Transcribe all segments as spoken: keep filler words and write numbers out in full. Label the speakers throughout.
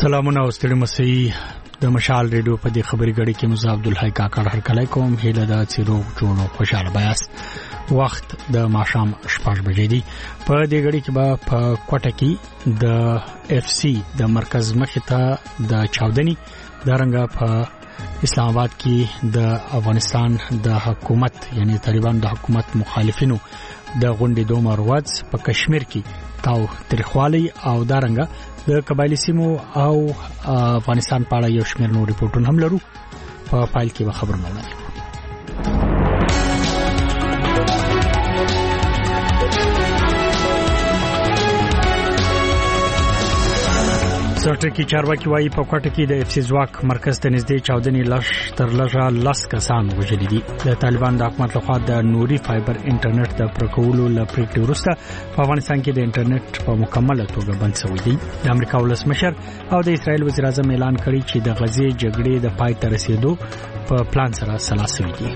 Speaker 1: سلامونه او ستړي مسئ د مشال ریډیو په دې خبري غړي کې مزه عبدالحی کاکړ هر کله کوم هیله دا چې روغ جوړو خوشاله بیاست. وخت د ماښام شپږ بجې دی. په دې غړي کې به په کوټه کې د اف سی د مرکز مخې ته د چاودنی دارنګه په اسلام آباد کې د افغانستان د حکومت یعنی طالبان د حکومت مخالفینو د غونډې دوه مروز په کشمیر کې تاو تاریخوالي او دارنګه د قبایلی سیمو او افغانستان په اړه یو شمېر نور ریپورتونه هم لرو. په فایل کې به خبرونه وړاندې سرټر کې چارواکي وايي په کوټه کې د اف سی ځواک مرکز ته نږدې چاودنې لش تر لږه لس کسان وژل دي. د طالبان د حکومت لخوا د نوري فایبر انټرنیټ د پرکولو لپاره وروسته په افغانستان کې د انټرنیټ په مکمله توګه بند شوی دی. د امریکا ولسمشر او د اسرایل وزیر اعظم اعلان کړی چې د غزې جګړې د پای ته رسیدو په پلان سره سلا شوی دی.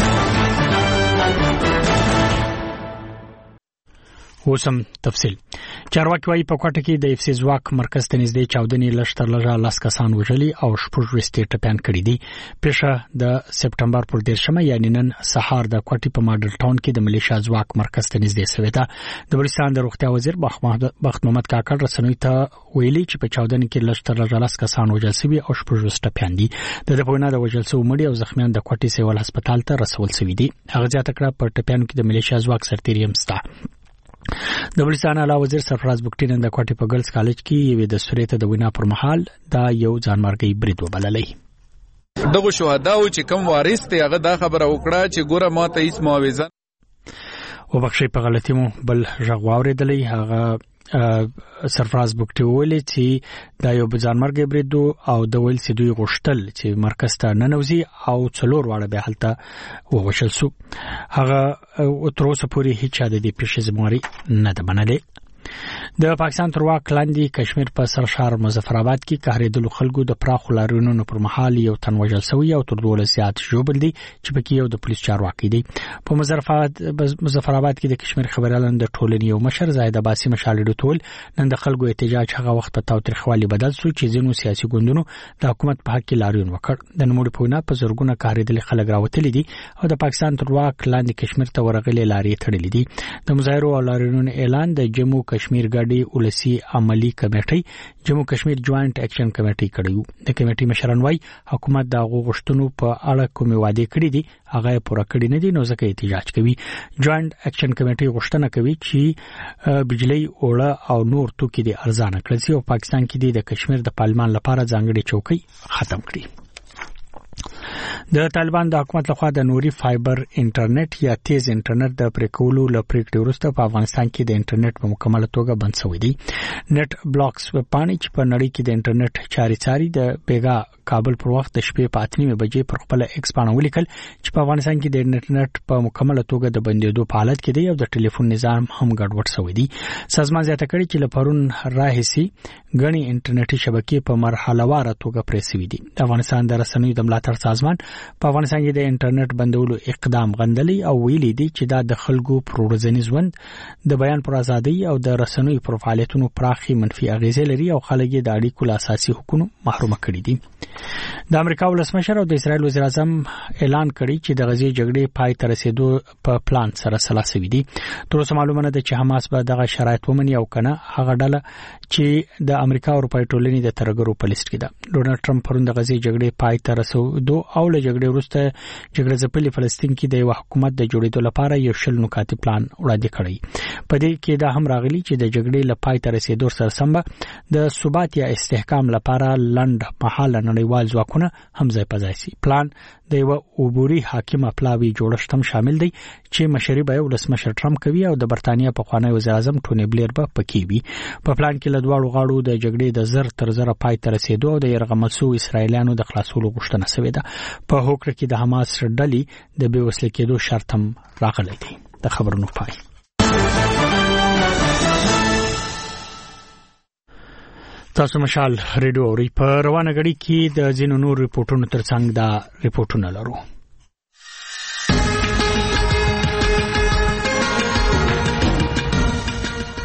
Speaker 1: وسم تفصیل چارواکي وايي په کوټه کې د اف سی ځواک مرکز ته نږدې چاودنې لشتر لږه لاس کسان وژلي او شپږ وستې ټپيان کړي دي. پیښه د سپټمبر پر دیرشمه یعنی نن سهار د کوټې په ماډل ټاون کې د ملیشیا ځواک مرکز ته نږدې شوی دی. د بلوچستان د روغتیا وزیر بخت محمد کاکړ رسنوي ته ویلي چې په چاودنې کې لشتر لږه لاس کسان وژل شوي او شپږ وست ټپيان دي. د دې په وینا د وژل شوی مړي او زخمیان د کوټې سیول هسپتال ته رسول شوي دي. هغه ځکه کړه په ټپيانو کې د ملیشیا ځواک سرتیری هم ستا. د بلوچستان اعلی وزیر سرفراز بوکټین د کوټې په ګرلز کالج کې یو د سوريته د وینا پر مهال دا یو ځانمرګي برید وبللې.
Speaker 2: دغه شهداو چې کوم وارث ته هغه دا خبره وکړه چې ګوره ماته هیڅ معاوضه
Speaker 1: وبخښي په غلطي مو بل ژغ واوریدلې. هغه سرفراز بوکټي ویلي چې دا یو ځانمرګي برید او د ویل چې دوی غوښتل چې مرکز ته ننوځي او څلور واړه به حالت وغوښل سو. هغه تر اوسه پورې هیڅ د دې پیښې زمواري نه ده منلې. د پاکستان تر واک لاندې کشمیر په سرشار مظفر آباد کې قهرېدلو خلکو د پراخو لاریونونو پر مهال یو تن وژل شوی او تر دوه زیات ژوبل دي چې پکې یو د پولیس چارواکي دی. په مظفر آباد کې د کشمیر خبريالان د ټولنې یو مشر زاهد عباسي مشالډو ټول نن د خلکو احتجاج هغه وخت په تاوتریخوالي بدل شو چې ځینو سیاسي ګوندونو د حکومت په حق کې لاریون وکړ. د نوموړي په وینا په زرګونه قهرېدل خلک راوتلي دي او د پاکستان تر واک لاندې کشمیر ته ورغلي لارې تړلې دي. د مظاهرو او لاریونونو اعلان د جموں کشمیر ګډي ولسی عملی کمیټي جموں کشمیر جوائنٹ ایکشن کمیټي کړیو. د کمیټي مشران وايي حکومت د غوښتنو په اړه کومې وعده کړې دي هغه پوره کړې نه دي نو ځکه احتجاج کوي. جوائنٹ ایکشن کمیټي غوښتنه کوي چې بجلی اوړه او نور توکي د ارزانه کړي او پاکستان کې د کشمیر د پارلمان لپاره ځانګړي چوکۍ ختم کړي. د طالبان د حکومت لخوا د نوري فایبر انټرنیټ یا تیز انټرنیټ د پریکولو لپاره وروسته په افغانستان کې د انټرنیټ په مکمل توګه بند شوی دی. نت بلاکس په پانی چې په نړۍ کې د انټرنیټ چاري چاري د بیګا کابل پر وخت د شپې په اتنیمه بجې پر خپل ایکس باندې ولیکل چې په افغانستان کې د انټرنیټ په مکمل توګه د بندیدو په حالت کې دی او د ټلیفون نظام هم ګډوډ شوی دی. سازمان زیاته کړي چې لپارون راهسي غني انټرنیټي شبکې په مرحله واره توګه پرېسوي دي. د افغانستان د رسنیو د ملاتړ سازمان په افغانستان کې د انټرنیټ بندولو اقدام غندلی او ویلي دي چې دا د خلکو پر ورځنی ژوند د بیان پر ازادي او د رسنیو پر فعالیتونو پراخي منفي اغیزې لري او خلک د اړیکو له اساسي حقوقو محروم کړي دي. د امریکا ولسمشر او د اسرایل وزیر اعظم اعلان کړی چې د غزې جګړې پای ته رسیدو په پلان سره سلا شوی دی. تر اوسه معلومه نه ده چې حماس به دغه شرایط ومني او کنه. هغه ډله چې د امریکا او اروپای ټولنې د ترګرو په لیست کې ده. ډونالد ټرمپ پرون د غزې جګړې پای ته رسیدو او له جګړې وروسته جګړه ځپلې فلسطین کې د یو حکومت د جوړېدو لپاره یو شل نکاتي پلان وړاندې کړی. په دې کې دا هم راغلي چې د جګړې له پای ته رسیدو سره سم د ثبات یا استحکام لپاره لنډ مهاله نړیوال ځواکونه هم ځای په ځای شي. پلان د یو عبوري حاکم پلاوی جوړښت هم شامل دی چې مشري به ولسمشر ټرمپ کوي او د برتانیا په خوانی وزیر اعظم ټونی بلیر به پکې وي. په پلان کې له دواړو غاړو د جګړې د زر تر زر پای ته رسیدو او د یرغمل شوو اسرایلیانو د خلاصولو غوښتنه شوې ده. په هوکړه کې د حماس ډلې د بې وسلې کېدو شرط هم راغلی دی. د خبرونو پای. تاسو مشال ریډیو اوري په روانه غړي کې د ځینو نور ریپورتونو ترڅنګ دا ریپورتونه لرو.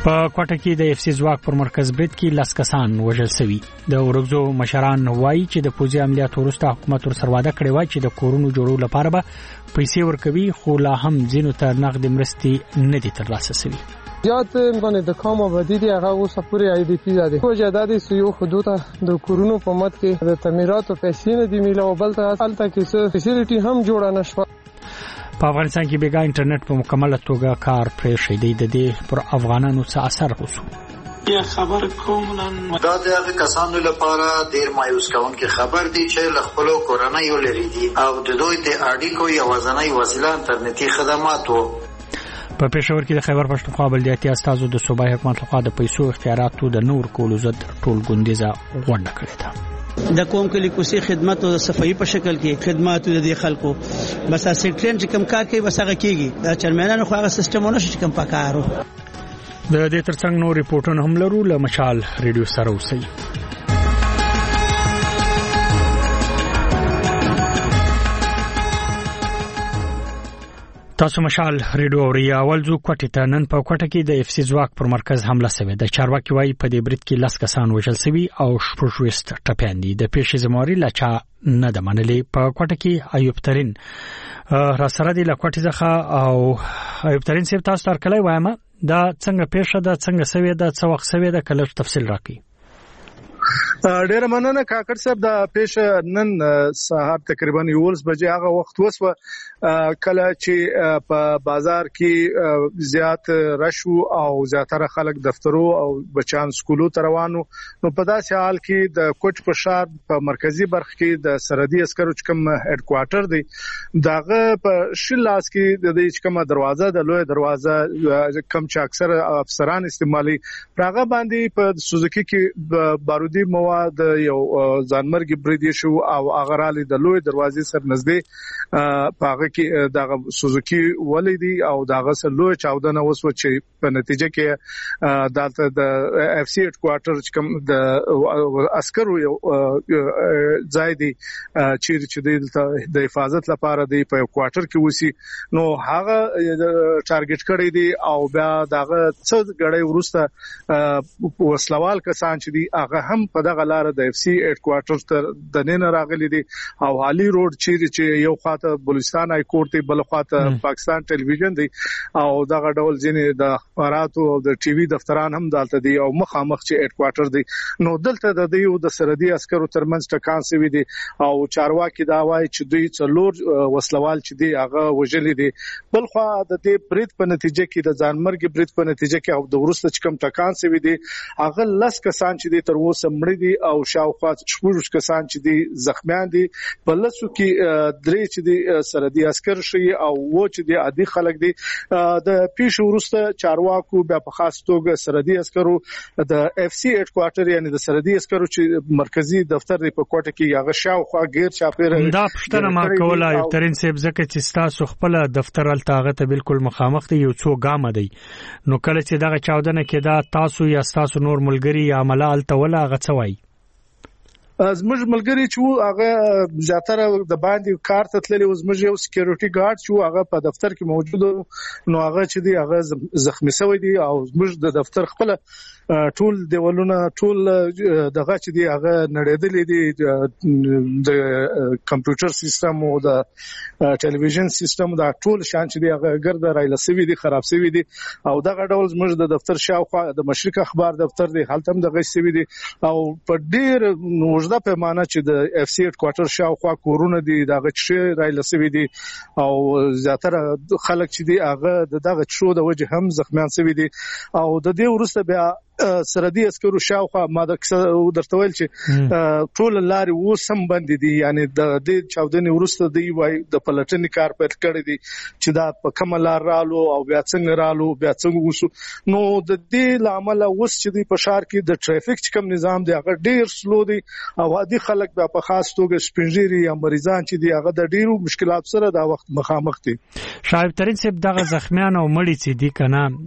Speaker 1: په کوټه کې د اف سی ځواک پر مرکز برید کې لاس کسان وژل شوي. د ورغزو مشران وایي چې د پوځي عملیاتو وروسته حکومت ورسره وعده کړې وای چې د کورونو جوړولو لپاره به پیسې ورکوي، خو لا هم ځینو ته نقد مرستې نه دي ترلاسه شوي.
Speaker 3: زیات امکان د کام آبادی دی هغه اوس پورې آی ډی پی ده. خو جداد سیو حدود د کورونو په مت کې د تعمیرات او پیسې نه دی میله او بل ته الته کې څه فیسیلیټي هم جوړه نشوه.
Speaker 1: په افغانستان کې بیګا انټرنیټ په مکمله توګه کار پرې شیدي د دې پر افغانانو څه اثر وشو.
Speaker 4: یا خبر کوم نن
Speaker 5: دا د هغه کسانو لپاره ډیر مایوس کوونکی خبر دی چې له خپل کورنۍ لري دي او د دوی د اړیکو یو ځاني وسیله انټرنیټي خدمات وو.
Speaker 1: په پېښور کې د خیبر پښتونخوا بلدیاتي استازو د صوبایي حکومت لخوا د پیسو اختیاراتو د نور کولو ضد ټول ګوندیزه غونډه کړې ده.
Speaker 6: د قوم کې لیکوسي خدمات او صفائی په شکل کې خدمات د دې خلکو بس سیکریټری چې کم کار کوي بس هغه کیږي. دا چرمنانو خو هغه سیستمونه چې کم پکارو.
Speaker 1: د دې ترڅنګ نو ریپورتونه هم لرو له مشال ریډیو سره اوسئ. تاسو مشال ریډیو اوري. اول ځو کوټه ته. نن په کوټه کې د اف سی ځواک پر مرکز حمله شوه. د چارواکي وايي په دې برید کې لاس کسان وژل شوي او شپږويست ټپيان دي. د پیښې زمواري لچا نه د منلې. په کوټه کې ایوب ترين را سره دی له کوټه ځخه او ایوب ترين سیب تاسو تر کله وایم دا څنګه پیښه ده، څنګه سوي ده، څو وخت سوي ده، کله تفصیل راکړئ.
Speaker 7: ډیر مننه کاکړ صاحب. د پیښه نن سهار تقریبا یولس بجې هغه وخت وسو کله چې په بازار کې زیات رشو او زیاتره خلک دفترو او بچان سکولو ته روانو. نو په داسې حال کې د کوټ په شار په مرکزی برخه کې د سرحدي عسکرو چې کوم هډ کوارټر دی داغه په شلاس کې د دې کومه دروازه د لوی دروازه کم چې اکثر افسران استعمالي راغه باندې په سوزوکی کې بارودي مواد د یو ځانمرګي بریدي شو او اغرالی د لوی دروازې سر نږدې پاغه کې دغه سوزوکی ولیدي او دغه سر لوی چاودنه وسو چې په نتیجه کې دالته د اف سی هډ کوارټر چې کوم د عسکرو یو ځای دی چې د حفاظت لپاره دی په کوارټر کې وسی. نو هغه ټارګټ کړی دی او بیا دغه څه غړې ورسته وسلوال کسان چې دی هغه هم په دغه لار د اف سی هډ کوارټر تر د نن راغلي دي او علي روډ چې یو خاطه بلوچستان های کورت دی بل خاطه پاکستان ټلویزیون دی او دغه ډول ځینې د اخباراتو او د ټي وي دفتران هم دالته دي او مخامخ چې هډ کوارټر دی. نو دلته د دیو د سرحدي عسکرو ترمنځ ټکان سوي دي او چارواکي دا وایي چې دوی څلور وسلوال چې دی هغه وژلي دي. بل خو د دې برید په نتیجه کې د ځانمرګ برید په نتیجه کې او د ورسته چې کوم ټکان سوي دي هغه لس کسان چې دی تر اوسه مړي دي او شاوخوا شپږ کسان چې دي زخمیان دي. په لسو کې درې چې دي سرحدي عسكر شي او و چې دي عادي خلک دي. د پیښو وروسته چارواکو بیا په خاص توګه سرحدي عسكرو د اف سی هډ کوارټر یعنی د سرحدي عسكرو چې مرکزی دفتر دی په کوټه کې هغه شاوخوا غیر چاپیره
Speaker 1: دا پښتنه ما کوله یو ترين سیب زکه چې تاسو خپل دفتر التاغه ته بالکل مخامخ دی یو څو ګام دی. نو کله چې دغه چاودنه کې دا تاسو یا تاسو نور ملګری یا عمله التوله غڅوي
Speaker 7: زموږ ملګری چې هغه زیاتره د باندې کار ته تللی و زموږ یو سکیورټي ګارد چې هغه په دفتر کې موجود نو هغه چې دی هغه زخمی شوی دی او زموږ د دفتر خپل ټول دیوالونه ټول دغه چې دی هغه نړیدلې دي د کمپیوټر سیستم او د ټلویزیون سیستم دا ټول شان چې دی هغه ګرد رايله سوي دي خراب سوي دي او دغه ډول زموږ د دفتر شاوخوا د مشرق اخبار دفتر دی حالت هم دغه سوي دي او په ډیر نوښده پیمانه چې د اف سی هډ کوارټر شاوخوا کورونه دي دغه چې رايله سوي دي او زیاتره خلک چې دی هغه دغه شو د وجه هم زخمیان سوي دي او د دې ورسته بیا سرحدي عسكرو شاوخوا ما د درته ویل چې ټول لارې وسم بند دي یعنی د دې چاودنې ورسته دی وای د پلټنې کار پېل کړی دي چې دا په کوم لار رالو او بیا څنګه رالو بیا څنګه وسو. نو د دې لامل اوس چې دی په شهر کې د ټریفیک چې کوم نظام دی هغه ډیر سلو دی او عادي خلک بیا په خاص توګه سپینجيري یا مریضان چې دی هغه د ډیرو مشکلات سره دا وخت مخامخ دي.
Speaker 1: شایب ترين صاحب دغه زخمیان او مړي چې دي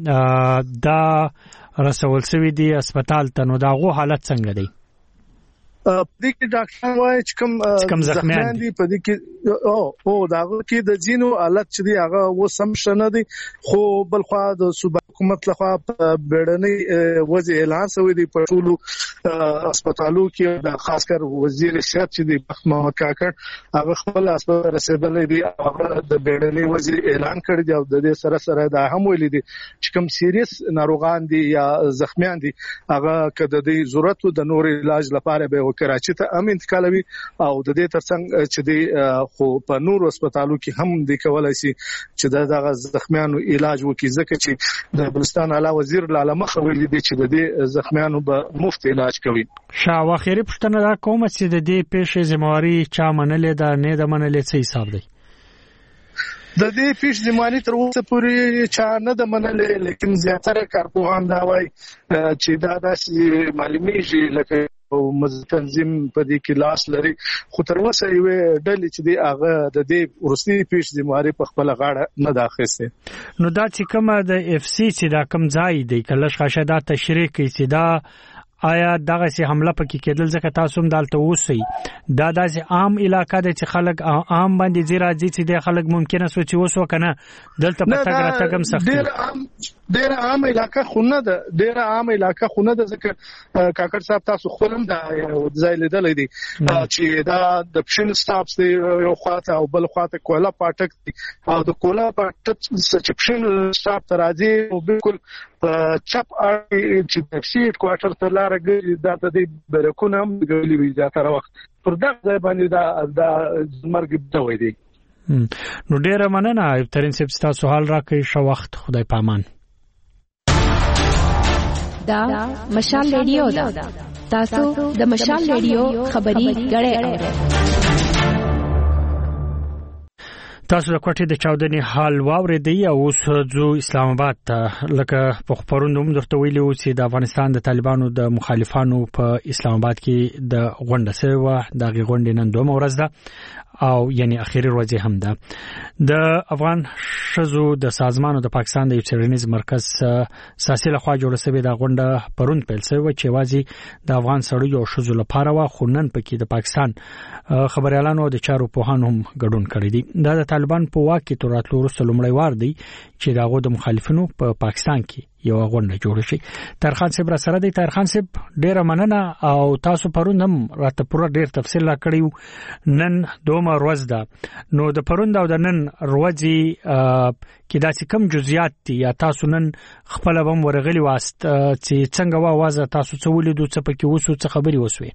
Speaker 1: کنه دا رسول سوي دي هسپتال ته نو داغه حالت څنګه دی؟
Speaker 7: پدې کې ډاکټر وايي چې کوم زخمیان دي پدې کې او او داغه کې د جینو حالت چې دی هغه و سم شنه دي خو بل خو د صوبه حکومت لخوا بیړنۍ وضع اعلان شوی دی په ټولو هسپتالو کې د خاص کر وزیر صحت چې دی بخت محمد کاکړ هغه خپل هسپتال رسیدلې دی هغه د بیړنۍ وضع اعلان کړی دی او د دې سره سره دا هم ویلي دي چې کوم سیریس ناروغان دي یا زخمیان دي هغه کده د ضرورت د نور علاج لپاره به کراچي ته هم انتقالوي او د دې ترڅنګ چې دی خو په نور هسپتالو کې هم د کولای شي چې دغه زخمیانو علاج وکړي ځکه چې د بلوچستان اعلی وزیر لاله مخویل دي چې د دې زخمیانو به مفت علاج کوي.
Speaker 1: شاه واخیری پښتنه دا کوم چې د دې پیښې ذمہواری چا منلې ده نه د منلې څه حساب دی؟
Speaker 7: د دې پیښ ذمہواری تر اوسه پورې چا نه د منلې لیکن زیاتره کارپوهان دا وایي چې دا داسې معلومیږي لکه او مزتنظیم په دې کې لاس لري خو تر اوسه یو ډلې چې دی هغه د دې ورستي پیښ ذمہواری په خپل غاړه نه داخسته.
Speaker 1: نو دا چې کومه د اف سی چې دا کم ځای دی کله ښه دا تشریح کوي چې دا آیا دغه سي حمله پکې کېدل ځکه تاسو هم دالته اوسئ دا داسې عام علاقې ده چې خلک عام باندې زیرا دي چې د خلک ممکنه سوچي وسو کنه دلته په تګ را تګم سخت
Speaker 7: ډیر عام ډیر عام علاقې خونه ده ډیر عام علاقې خونه ده ځکه کاکړ صاحب تاسو خپلم دا ځای لیدلې دي چې دا د پښین سټاپس دی یو خواته او بل خواته کولا پټک دی او د کولا پټک چې پښین سټاپ ته راځي او بالکل چپ اړ چې د سیټ کوارټر ته لارګي دا د دې برکونه هم غوړي وي دا تر وخت پر دا ځای باندې دا د مرګ بتوي دي.
Speaker 1: نو ډیره مننه ترين سپ تاسو حال راکې شو وخت خدای پامان.
Speaker 4: دا مشال ریډیو دا تاسو د مشال ریډیو خبري غړې
Speaker 1: تاسو د کوټې د چاودنې حال واورېدی او اوس ځو اسلام آباد ته لکه په خبروندوم درته ویلو چې د افغانستان د طالبانو د مخالفانو په اسلام آباد کې د غونډه سره و د غونډې نن دوه ورځ ده او یعنی اخیری ورځ هم ده د افغان شزو د سازمانو د پاکستان د چرنیز مرکز ساسي لخوا جوړ شوی د غونډه پرون پیل شوی چې واځي د افغان سړیو او شزو لپاره و خونن پکې د پاکستان خبريالانو د چارو پوهانو هم ګډون کړی دي. دا د طالبان په واک کې تر راتلو وروسته لومړی وار دی چې داغو د مخالفینو په پا پاکستان کې یو غونډه جوړه شي. ترخان صاحب را سره دی. ترخان صاحب ډیره مننه او تاسو پرون هم راته پوره ډیر تفصیل لا کړیو. نن دومره ورځ ده نو د پرون دا د نن ورځي کې داسې کم جزئیات دي یا تاسو نن خپل بم ورغلی واست چې څنګه واوازه تاسو څه ولیدو څه پکې وسو څه خبري وسوي؟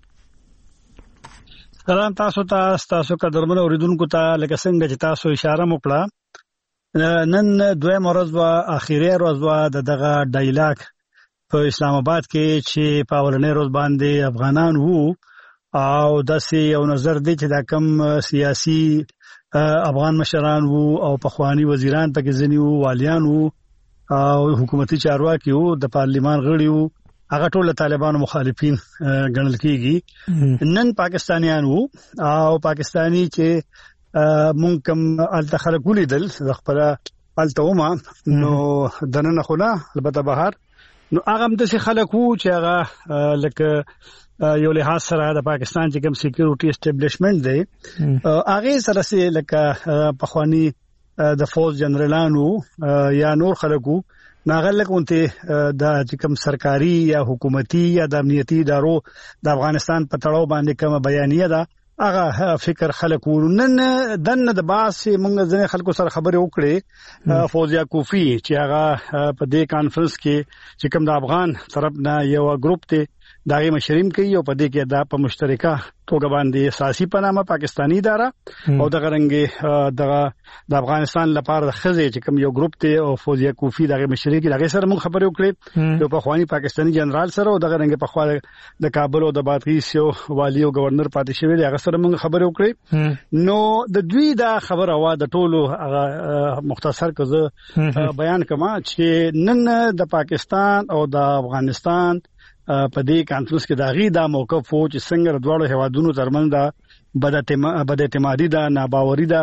Speaker 6: سلام تاسو ته تاسو قدرمن اوریدونکو ته لکه څنګه چې تاسو اشاره وکړه نن دویم ورځ وا اخیری ورځ وا دغه ډایلاګ په اسلام آباد کې چې په ولنې ورځ باندې افغانان وو او داسې یو نظر دی چې دا کم سیاسي افغان مشران وو او پخوانی وزیران پکې ځنی وو والیان وو او حکومتي چارواکي وو د پارلیمان غړي وو هغه ټول طالبانو مخالفین ګڼل کیږي. نن پاکستانیان وو او پاکستانی چې مونږ کوم الته خلک ولیدل خپل الته ومه نو دنه خو نه البته بهر نو هغه هم د خلک وو چې هغه لکه یو له سره د پاکستان چې کوم سکیورټي اسټابلیشمنت دی هغه سره سي لکه پخوانی د فوج جنرالانو یا نور خلکو ناغله کوته د کوم سرکاري یا حکومتي یا د امنیتي ادارو د افغانستان په تړاو باندې کوم بیانیه ده هغه فکر خلکو نن دنه د باس موږ ځنه خلکو سره خبرې وکړې فوزیا کوفی چې هغه په دې کانفرنس کې چې کوم د افغان طرف نه یو ګروپ ته داغه مشریم کوي او په دې کې دا په مشترکه توګه باندې اساسي پنامه پاکستانی اداره او دغه رنګ دغه د افغانستان لپاره د خزې چې کوم یو ګروپ ته او فوزیا کوفی دغه مشرکی دغه سره موږ خبرې وکړې یو په خواني پاکستانی جنرال سره او دغه رنګ په خوا د کابل او د بادغیس یو والی او گورنر پاتې شوی دغه سره موږ خبرې وکړې نو د دوی دا خبره وا د ټولو مختصر کزه بیان کما چې نن د پاکستان او د افغانستان په دې کانفرنس کې داغي دا موقف وو چې څنګه دواړو هوادونو ترمنځ دا بد اعتمادي ده ناباوري ده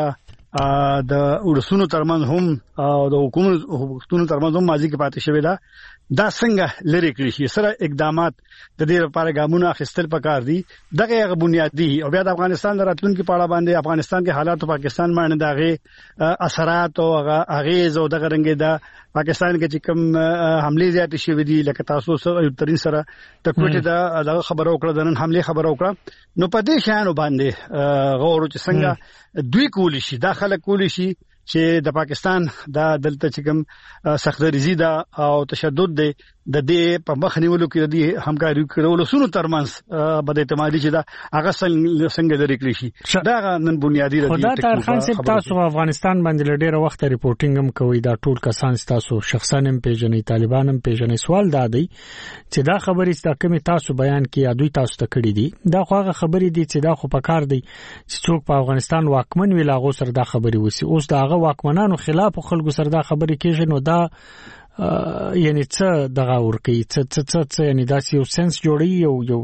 Speaker 6: د ورسونو ترمن هم او د حکومت حکومتونو ترمن هم ماضي کې پاتې شوی دا دا څنګه لری کړی شي سره اقدامات د دې لپاره ګامونه اخیستل پکار دي دغه بنیادی او بیا د افغانستان راتلونکو په اړه باندې افغانستان کې حالات او پاکستان باندې دغه اثرات او هغه او دغه رنګ دا پاکستان کې چې کوم حمله زیات شوې دي لکه تاسو سره ترين سره ټکوټه دا خبرو کړه د نن حمله خبرو کړه نو په دې شانو باندې غوړو چې څنګه دوی کولی شي داخله کولی شي چې د پاکستان د دلته چې کوم سختګریزي دا او تشدد دی د دې په مخ نیولو کې د دې همکاري کولو سونو ترمنځ بد اعتمادي چې دا هغه څنګه لري کړی شي دا نن بنیادی د
Speaker 1: دې خدای خان صاحب تاسو افغانستان باندې ډېر وخت ریپورټینګ هم کوي دا ټول کسان تاسو شخصا هم پیژنې طالبان هم پیژنې سوال دا دی چې دا خبرې ست کومه تاسو بیان کې ادوی تاسو ته کړی دي دا خو هغه خبرې دي چې دا خو پکار دی چې څوک په افغانستان واکمن ویل هغه سره دا خبرې وسی اوس دا هغه واکمنانو خلاف خلکو سره دا خبرې کېږي نو دا یعنی څه دغه ورکی څه څه څه یعنی دا یو سنس جوړي یو یو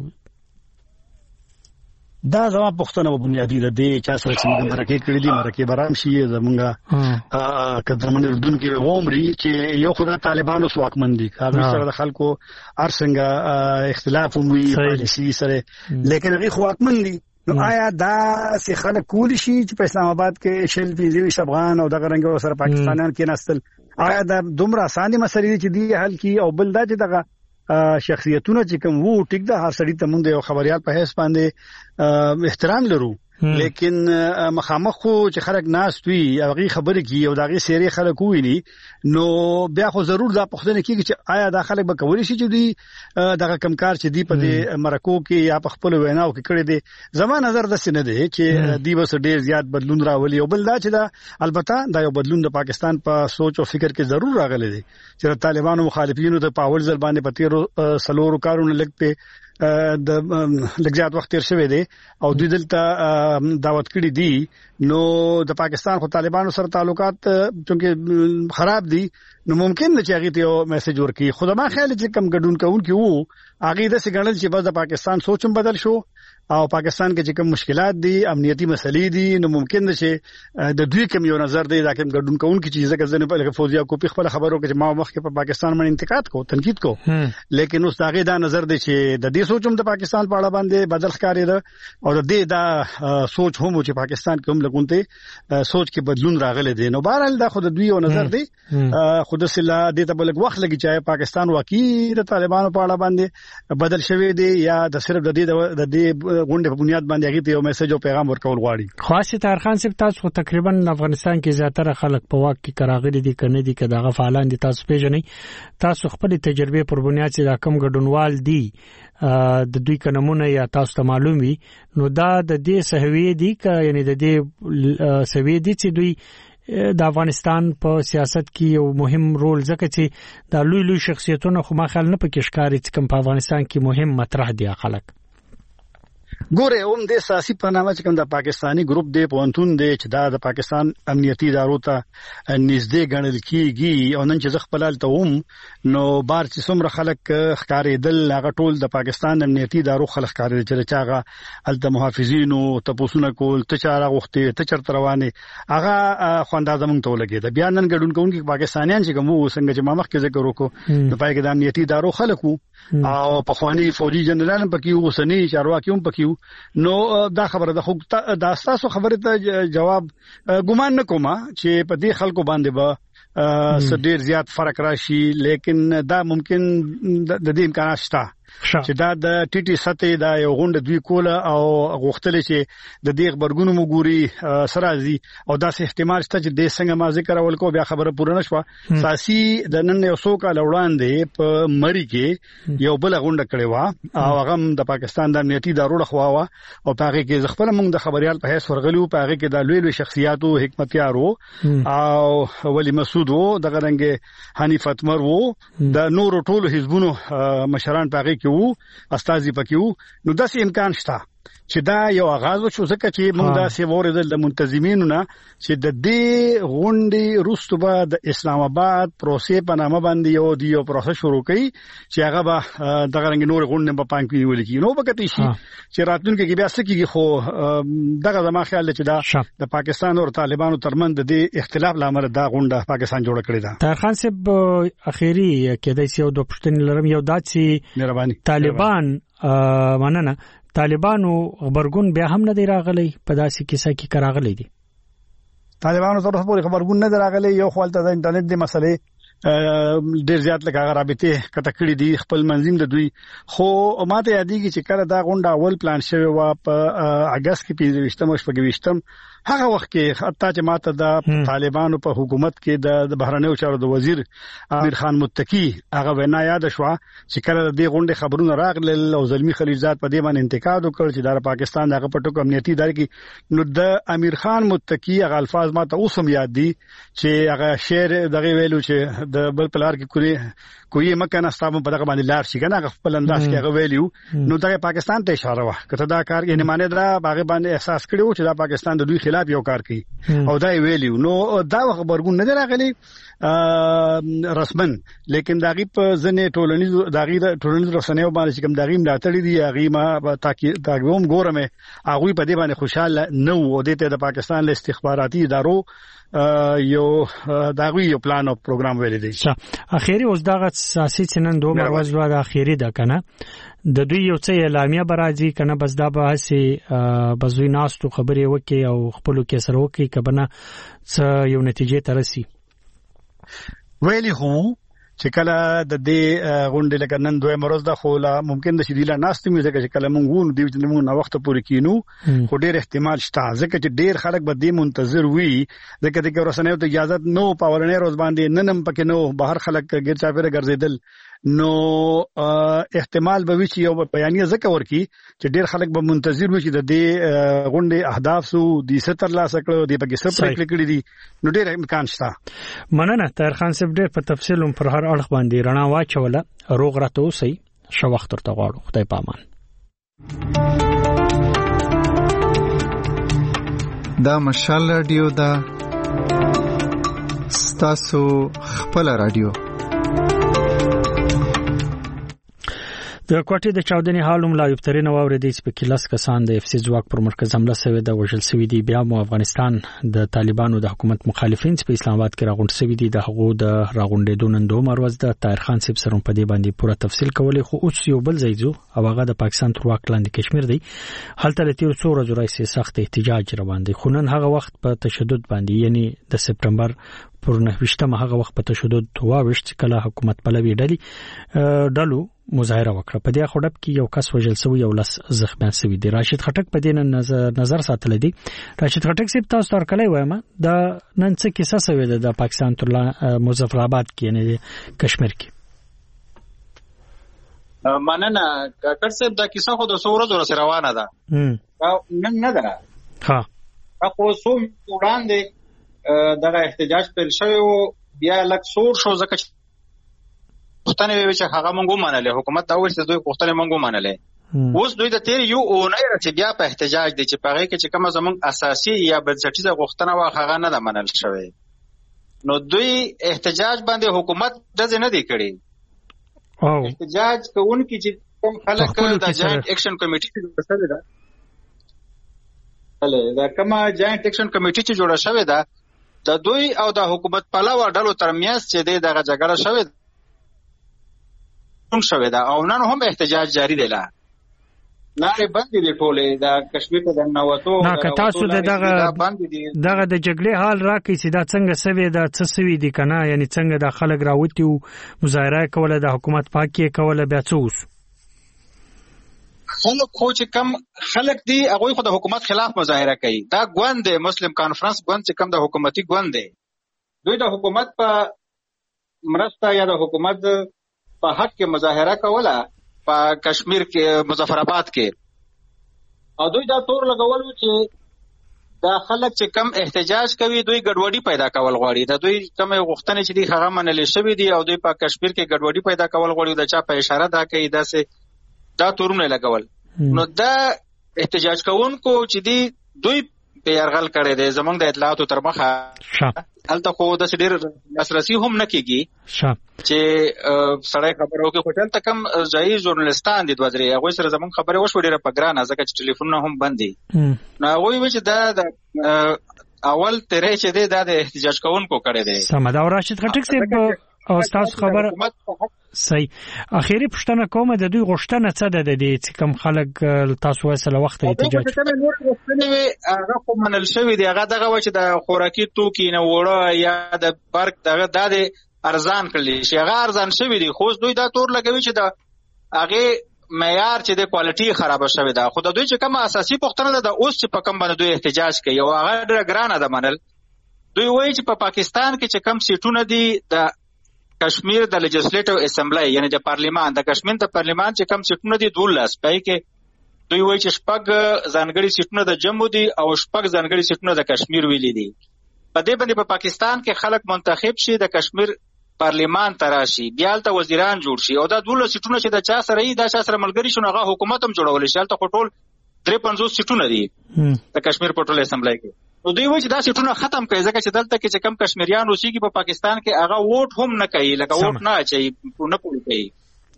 Speaker 6: دا زما پښتنه په بنیادی ده د چا سره چې مرکه کړی دي مرکه برام شي زمونږه کډرمن اردن کې وومري چې یو خدای طالبانو سواکمن دي هغه سره د خلکو ارڅنګ اختلاف وي پالیسي سره لیکن هغه خواکمن دي نو آیا دا چې خلک کولی شي چې په اسلام آباد کې شل فیصد افغان او دغه رنګ سره پاکستانیان کې نستل آیا دا دومره اسانه مسلې چې دی حل کی او بل دا چې دغه شخصیتونه چې کوم وو ټیک ده هر سړی ته مونږ یو خبريال په هیڅ باندې احترام لرو لیکن مخامخ خو چې خلک ناس دوی هغه خبره کی او دغه سیری خلک ویني نو بیا خو ضرور دا پښتنه کیږي چې آیا دا خلک به کولی شي چې دوی دغه کمکار چې دی په دې مرکو کې یا په خپل ویناو کې کړی دي زما نظر د سینه دی چې دی بس ډیر زیات بدلون راولي او بل دا چې دا البته دا یو بدلون د پاکستان په سوچ او فکر کې ضرور راغلی دی چې طالبانو مخالفینو ته پاول ځل باندې پتیرو سلور کارونه لګته د لږات وخت تیر شوی دی او دوی دلته دعوت کړی دي نو د پاکستان خو طالبانو سره تعلقات چې خراب دي نو ممکن نه چې هغه ته یو میسج ورکړي خو ما خیال چې کم ګډون کوونکی وو هغه د سګړل چې بس د پاکستان سوچم بدل شو او پاکستان کې چې کوم مشکلات دي امنیتي مسلې دي نو ممکن نشي د دوی کوم یو نظر دی دا کوم ګډون کوونکی چې ځکه ځنه په لکه فوزیا کوپی خپل خبرو کې ما مخکې په پاکستان باندې انتقاد کو تنقید کو لیکن اوس داغه دا نظر دی چې د دې سوچم د پاکستان په اړه باندې بدل ښکاري ده او د دې دا سوچ هم چې پاکستان کې هم لګونته سوچ کې بدلون راغلی دی نو بهرحال دا خود دوی یو نظر دی خود سلا دې ته بلګ وخت لګی چې پاکستان واقعي د طالبانو په اړه باندې بدل شوی دی یا د صرف د دې د دې غونډه په بنیاد باندې هغه ته یو میسج او پیغام ورکول غواړي
Speaker 1: خاصه طاهر خان صاحب تاسو تقریبا افغانستان کې زیاتره خلک په واک کې کراغلي دي کنه دي که دغه فعالان دي تاسو پیژنئ تاسو خپل تجربه پر بنیاد چې دا کم ګډونوال دي د دوی کنمونه یا تاسو ته معلوم وي نو دا د دې سهوی دي ک یعنی د دې سهوی دي چې دوی د افغانستان په سیاست کې یو مهم رول ځکه چې د لوی لوی شخصیتونو خو ما خیال نه پکې ښکاري چې کوم په افغانستان کې مهم مطرح دي خلک
Speaker 6: ګوره هم د سیاسي پنامه چې کوم د پاکستانی ګروپ دی پونتون دی چې دا د پاکستان امنیتي ادارو ته نږدې ګڼل کیږي او نن چې خپل ته هم نو بار چې څومره خلک ښکارېدل هغه ټول د پاکستان امنیتي ادارو خلک ښکارېدل چې چاغه الته محافظینو تپوسونه کول ته چاره وخته ته چرته روانه هغه خواندازه مونږ ته لګي دا بیا نن ګډون کوونکي پاکستانیان چې کوم څنګه چې ما مخکې ذکر وکړو د پای کې د امنیتي ادارو خلکو او په خواني فوجي جنرال پکې وسنی چارواکي هم پکې نو دا خبره د خو دا تاسو خبره ته جواب ګمان نکوم چې په دې خلکو باندې به ډیر زیات فرق راشي لیکن دا ممکن د دې امکانات شته چې دا د ټي ټي سطح دا یو غونډه دوی کوله او غوښتل چې د دې خبرګونو مګوري سره زی او دا سه احتمال شته چې د څنګه ما ذکر اول کو بیا خبره پوره نشوه ساسي د نن یو څو کال وړاندې په مری کې یو بل غونډه کړې و او هغه د پاکستان د امنیتي ادارو لخوا و او په هغه کې خپل موږ د خبريال په هیڅ ورغلو په هغه کې د لوی لوی شخصیتو حکمتیارو او ولی مسعود وو د غرنګ حنیف اتمر وو د نورو ټولو حزبونو مشران په هغه کې وو استاذي پکې وو نو داسې امکان شته چې دا یو آغاز وشو ځکه چې موږ دا سی وریدل د منتظمینو نه چې د دې غونډې وروسته به د اسلام آباد پروسې په نامه باندې یو دی یو پروسه شروع کړي چې هغه به دغه رنګ نور غونډې په پام کې نیول کېږي. نو به کتي شي چې راتلونکي کې بیا څه کېږي، خو دغه زما خیال دی چې دا د پاکستان او طالبانو ترمن د دې اختلاف لامل دا غونډه پاکستان جوړ کړی دا.
Speaker 1: طاهر خان صاحب اخیری کېدای شي یو د پښتني لرم یو داسې
Speaker 6: مهرباني
Speaker 1: طالبان مننه طالبانو خبرګون بیا هم نه دی راغلی په داسې کیسه کې کراغلی دي.
Speaker 6: طالبانو تر اوسه پورې خبرګون نه دی راغلی. یو خپل ته د انټرنیټ د مسلې ډیر زیات لکه رابطه کته کړی دي خپل منظم د دوی، خو ماته یادېږي چې کله دا غونډه اول پلان شوی و په اگست کې پنځه ویشتم شپږ هغه وخت کې حتی چې ماته د طالبانو په حکومت کې د بهرنیو چارو د وزیر امیر خان متقی هغه وینا یاد شو چې کله د غونډې خبرونه راغلل او زلمی خلیلزاد په دې باندې انتقاد وکړ چې د پاکستان دغه پټو امنیتي ادارې کې نو د امیر خان متقی هغه الفاظ ماته اوسم یاد دي چې هغه شعر دغه ویلو چې د بل پلار کې کوي کوی مکنه ستاسو په دغه باندې لار شي کنه خپل انداز کې هغه ویلو نو دغه پاکستان ته اشاره و کته دا کار یې معنی دا باغ باندې احساس کړو چې دا پاکستان د دوی خلاف یو کار کوي او دا ویلو نو دا خبرګون نه راغلی رسمن، لیکن داغي په ځنې ټولنیز داغي ټولنیز رسنیو باندې کوم داغي ملاتړي دي هغه ما تاکي تاګوم ګورمه هغه په دې باندې خوشاله نه و د ته د پاکستان له استخباراتي ادارو یو داغي یو پلان او پروګرام ویل دي.
Speaker 1: اخیری اوس دغه سیاسي چنن دوه مروزلو د اخیری د کنه د دوی یو څه اعلامیه برازي کنه بس دا به سي بزوی ناستو خبري وکي او خپل کې سره وکي کبنه څه یو نتیجې ترسي
Speaker 6: ویلی هو چې کله د دې غونډې لکه نن دوه مروز د خوله ممکن د شیدله ناستې مې ځکه چې کله مونږ وو د دې نو وخت پورې کینو خو ډېر احتمال شته ځکه چې ډېر خلک به دې منتظر وي ځکه چې ورسنیو ته اجازه نو پاورنې روز باندې ننم پکې نو بهر خلک ګر چاپیره ګرځیدل نو احتمال به وي چې یو بیانیه ذکر ورکي چې ډېر خلک به منتظر وي چې د دې غونډې اهداف سو د ستر لا سکړو د پکې سپر کړی دي نو ډېر امکان شته.
Speaker 1: مننه طاهر خان صاحب ډېر په تفصیل پر هر اړخ باندې رڼا واچوله. روغ راته اوسئ، ښه وخت ورته غواړو. خدای پامان.
Speaker 8: دا مشال رادیو دا ستاسو خپل رادیو.
Speaker 1: د کوټې د چاودنې حالوم لا یفترینه واوریدي چې په کلاس کسان د اف سي ځواک پر مرکز حمله شوې ده وژل شوی دی. بیا مو افغانستان د طالبانو د حکومت مخالفین په اسلام آباد کې راغونډ شوی دي. د هغو د راغونډېدو نن دوه مروز ده. طاهر خان صاحب سره په دې باندې پوره تفصیل کولای خو اوس یو بل ځای ځو او هغه د پاکستان تر واک لاندې کشمیر دی. هلته د تیر څو ورځې راځي سخت احتجاج روان دی. خو نن هغه وخت په تشدد باندې یعنی د سپټمبر پر نه وشتمه هغه وخت په تشدد واوښت کله حکومت پلوي ډلې ډلو مظاهره وکړه. په دې خړپ کې یو کس وژل شوی او لس زخمیان شوی دی. راشد خټک په دې نظر نظر ساتل دي. راشد خټک سپ تاسو تر کله وایم دا نن څه کیسه شوی ده د پاکستان تر مظفر آباد کې یعنی کشمیر کې.
Speaker 9: مننه کاکړ صاحب دا کیسه خو د څو ورځې سره روانه ده. نن نه ده.
Speaker 1: ها
Speaker 9: خو څو وړاندې دغه احتجاج پیل شوی او بیا لک سور شو ځکه پښتنه وی چې هغه مونږ ومنله حکومت دا وایي چې دوی پښتنه مونږ ومنله. اوس دوی د تیر یو اونۍ چې بیا په احتجاج دي چې پاره کې چې کوم زمونږ اساسي یا بنسټیزه غوښتنه وا هغه نه ده منل شوی. نو دوی احتجاج باندې حکومت دځ نه دی کړی.
Speaker 1: او
Speaker 9: احتجاج کوونکي چې کوم خلک د جاینټ اکشن کمیټې جوړه شوې ده هله دا کومه جاینټ اکشن کمیټې چې جوړه شوې ده د دوی او د حکومت پلاو ډلو ترمنځ چې دغه جګړه شوې ده شوې ده او نن هم احتجاج جاری دی. لا لارې بندې دي ټولې د کشمیر ته د نووتو
Speaker 1: نه که تاسو دغه دغه د جګړې حال راکې چې دا څنګه سوي دا څه سوي دي کنه یعنی څنګه د خلک راوتی او مظاهره کوله د حکومت پاکي کوله بیا څه اوس
Speaker 9: خلک خو چې کم خلک دي هغه خو د حکومت خلاف مظاهره کوي. دا ګوند دی مسلم کانفرنس ګوند چې کم د حکومتي ګوند دی دوی د حکومت په مرسته یا د حکومت په حق کې مظاهره کوله په کشمیر کې مظفر آباد کې او دوی دا تور لګول چې دا خلک چې کم احتجاج کوي دوی ګډوډي پیدا کول غواړي. د دوی کوم غوښتنې چې دي هغه منل شوی دي او دوی په کشمیر کې ګډوډي پیدا کول غواړي. د چا په اشاره دا کوي دا سه دا تورونه لګول. نو دا احتجاج کوونکو چې دی دوی په يرغل کړی دی زمونږ د اطلاعاتو تر مخه هلته خو د ډېر لاسرسي هم نه کېږي چې سړی خبره وکړي خو دلته کوم ځایي ژورنالستان دي دوه درې هغوی سره زمونږ خبرې وشوه ډېره په ګرانه ځکه چې ټلیفونونه هم بند دي نو هغوی وایي چې دا د اول تیری چې دی دا د احتجاج کوونکو کړی دی
Speaker 1: سمه ده او راشد خټک صاحب او ستاسو خبره صحیح اخیری پوښتنه کومه د دوی غوښتنه څه ده د دې چې کوم خلک تاسو وسله وخت احتجاج
Speaker 9: کوي هغه خو منل شوی دی هغه دغه و چې د خوراکي توکي نه وړه یا د برق دغه د ارزان کړلی شي هغه ارزان شوی دی خو دوی دا تور لګوي چې د هغه معیار چې د کوالټي خراب شوی ده خو د دوی چې کوم اساسي پوښتنه ده اوس چې په کوم باندې دوی احتجاج کوي او هغه ډېره ګرانه ده منل دوی وایي چې په پاکستان کې چې کوم سیټونه دي د کشمیر د لیجسلیټیو اسمبلی یعنی د پارلیمان د کشمیر د پارلیمان چې کوم سیټونه دي دولس پای کې دوی وایي چې شپږ ځانګړي سیټونه د جمو دي او شپږ ځانګړي سیټونه د کشمیر ویلي دي په دې باندې په پاکستان کې خلک منتخب شي د کشمیر پارلیمان ته راشي بیا هلته وزیران جوړ شي او دا دولس سیټونه چې د چا سره یي دا چا سره ملګري شي نو هغه حکومت هم جوړولی شي هلته خو ټول درې پنځوس سیټونه دي د کشمیر په ټول اسمبلی کې نو دوی وایي چې دا سیټونه ختم کړي ځکه چې دلته کې چې کم کشمیریان اوسېږي په پاکستان کې هغه ووټ هم نه کوي لکه ووټ نه اچوي نه پوره کوي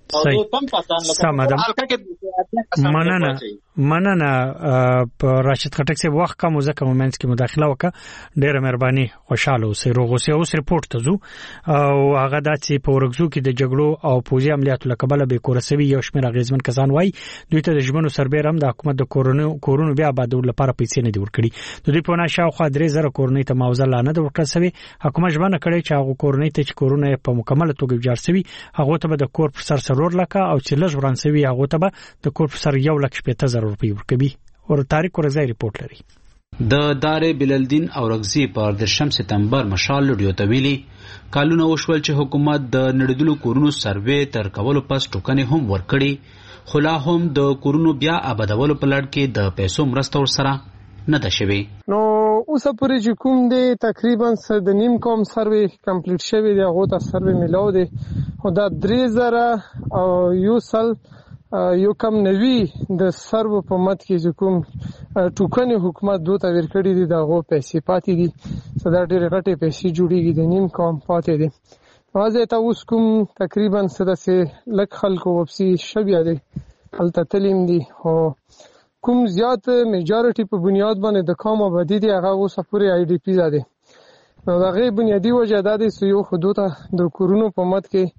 Speaker 1: مننه مننه په راشد خټک صاحب وخت کوم ځکه مومنټس کې مداخله وکړه ډېره مهرباني خوشاله اوسئ روغ اوسئ اوس رپورټ ته ځو او هغه دا چې په ورغزو کې د جګړو او پوځي عملیاتو له کبله بې کوره سوي یو شمېر اغېزمن کسان وایي دوی ته د ژمنو سربېره هم د حکومت د کورونو بیا آبادولو لپاره پیسې نه دي ورکړي د دوی په وینا شاوخوا درې زره کورنۍ ته معاوضه لا نه ده ورکړل سوې حکومت ژمنه کړې چې هغو کورنۍ ته چې کورونه یې په مکمله توګه ویجاړ سوي هغو ته به د کور پر سر څلور لکه او چې لږ وران سوي هغو ته به د کور پر سر یو لک شپېته زره روپۍ ورکوي اور تاریخ ورځي ریپورت لري
Speaker 10: د دارې بلالدین اورغزي پر د شمس سپتمبر مشال لډیو ته ویلي کالونه وشول چې حکومت د نړیدلو کورونو سروې تر کولو پس ټوکنې هم ورکړي خو لا هم د کورونو بیا آبادولو په لړ کې د پیسو مرسته ورسره نه ده شوې
Speaker 3: نو اوس پورې چې کوم دی تقریبا د نیم کوم سروې کمپلیټ شوی دی هغه ته سروې ملاو دی خو دا درې زره او یو سل یو کم نوی د سرو په مت کې چې کوم ټوکنې حکومت دوی ته ورکړي دي دغه پیسې پاتې دي صدا ډېرې غټې پیسې جوړېږي د نیم کوم پاتې دي واځي ته اوس کوم تقریبا صدا سه لک خلکو وبسي شبیا دي هلته تلیم دي او کوم زیات میجارټي په بنیاد باندې د قوم آبادی دي هغه اوس پورې آی ډی پی زده نو دغه بنیادی وجه د دې یو حدود د کورونو په مت کې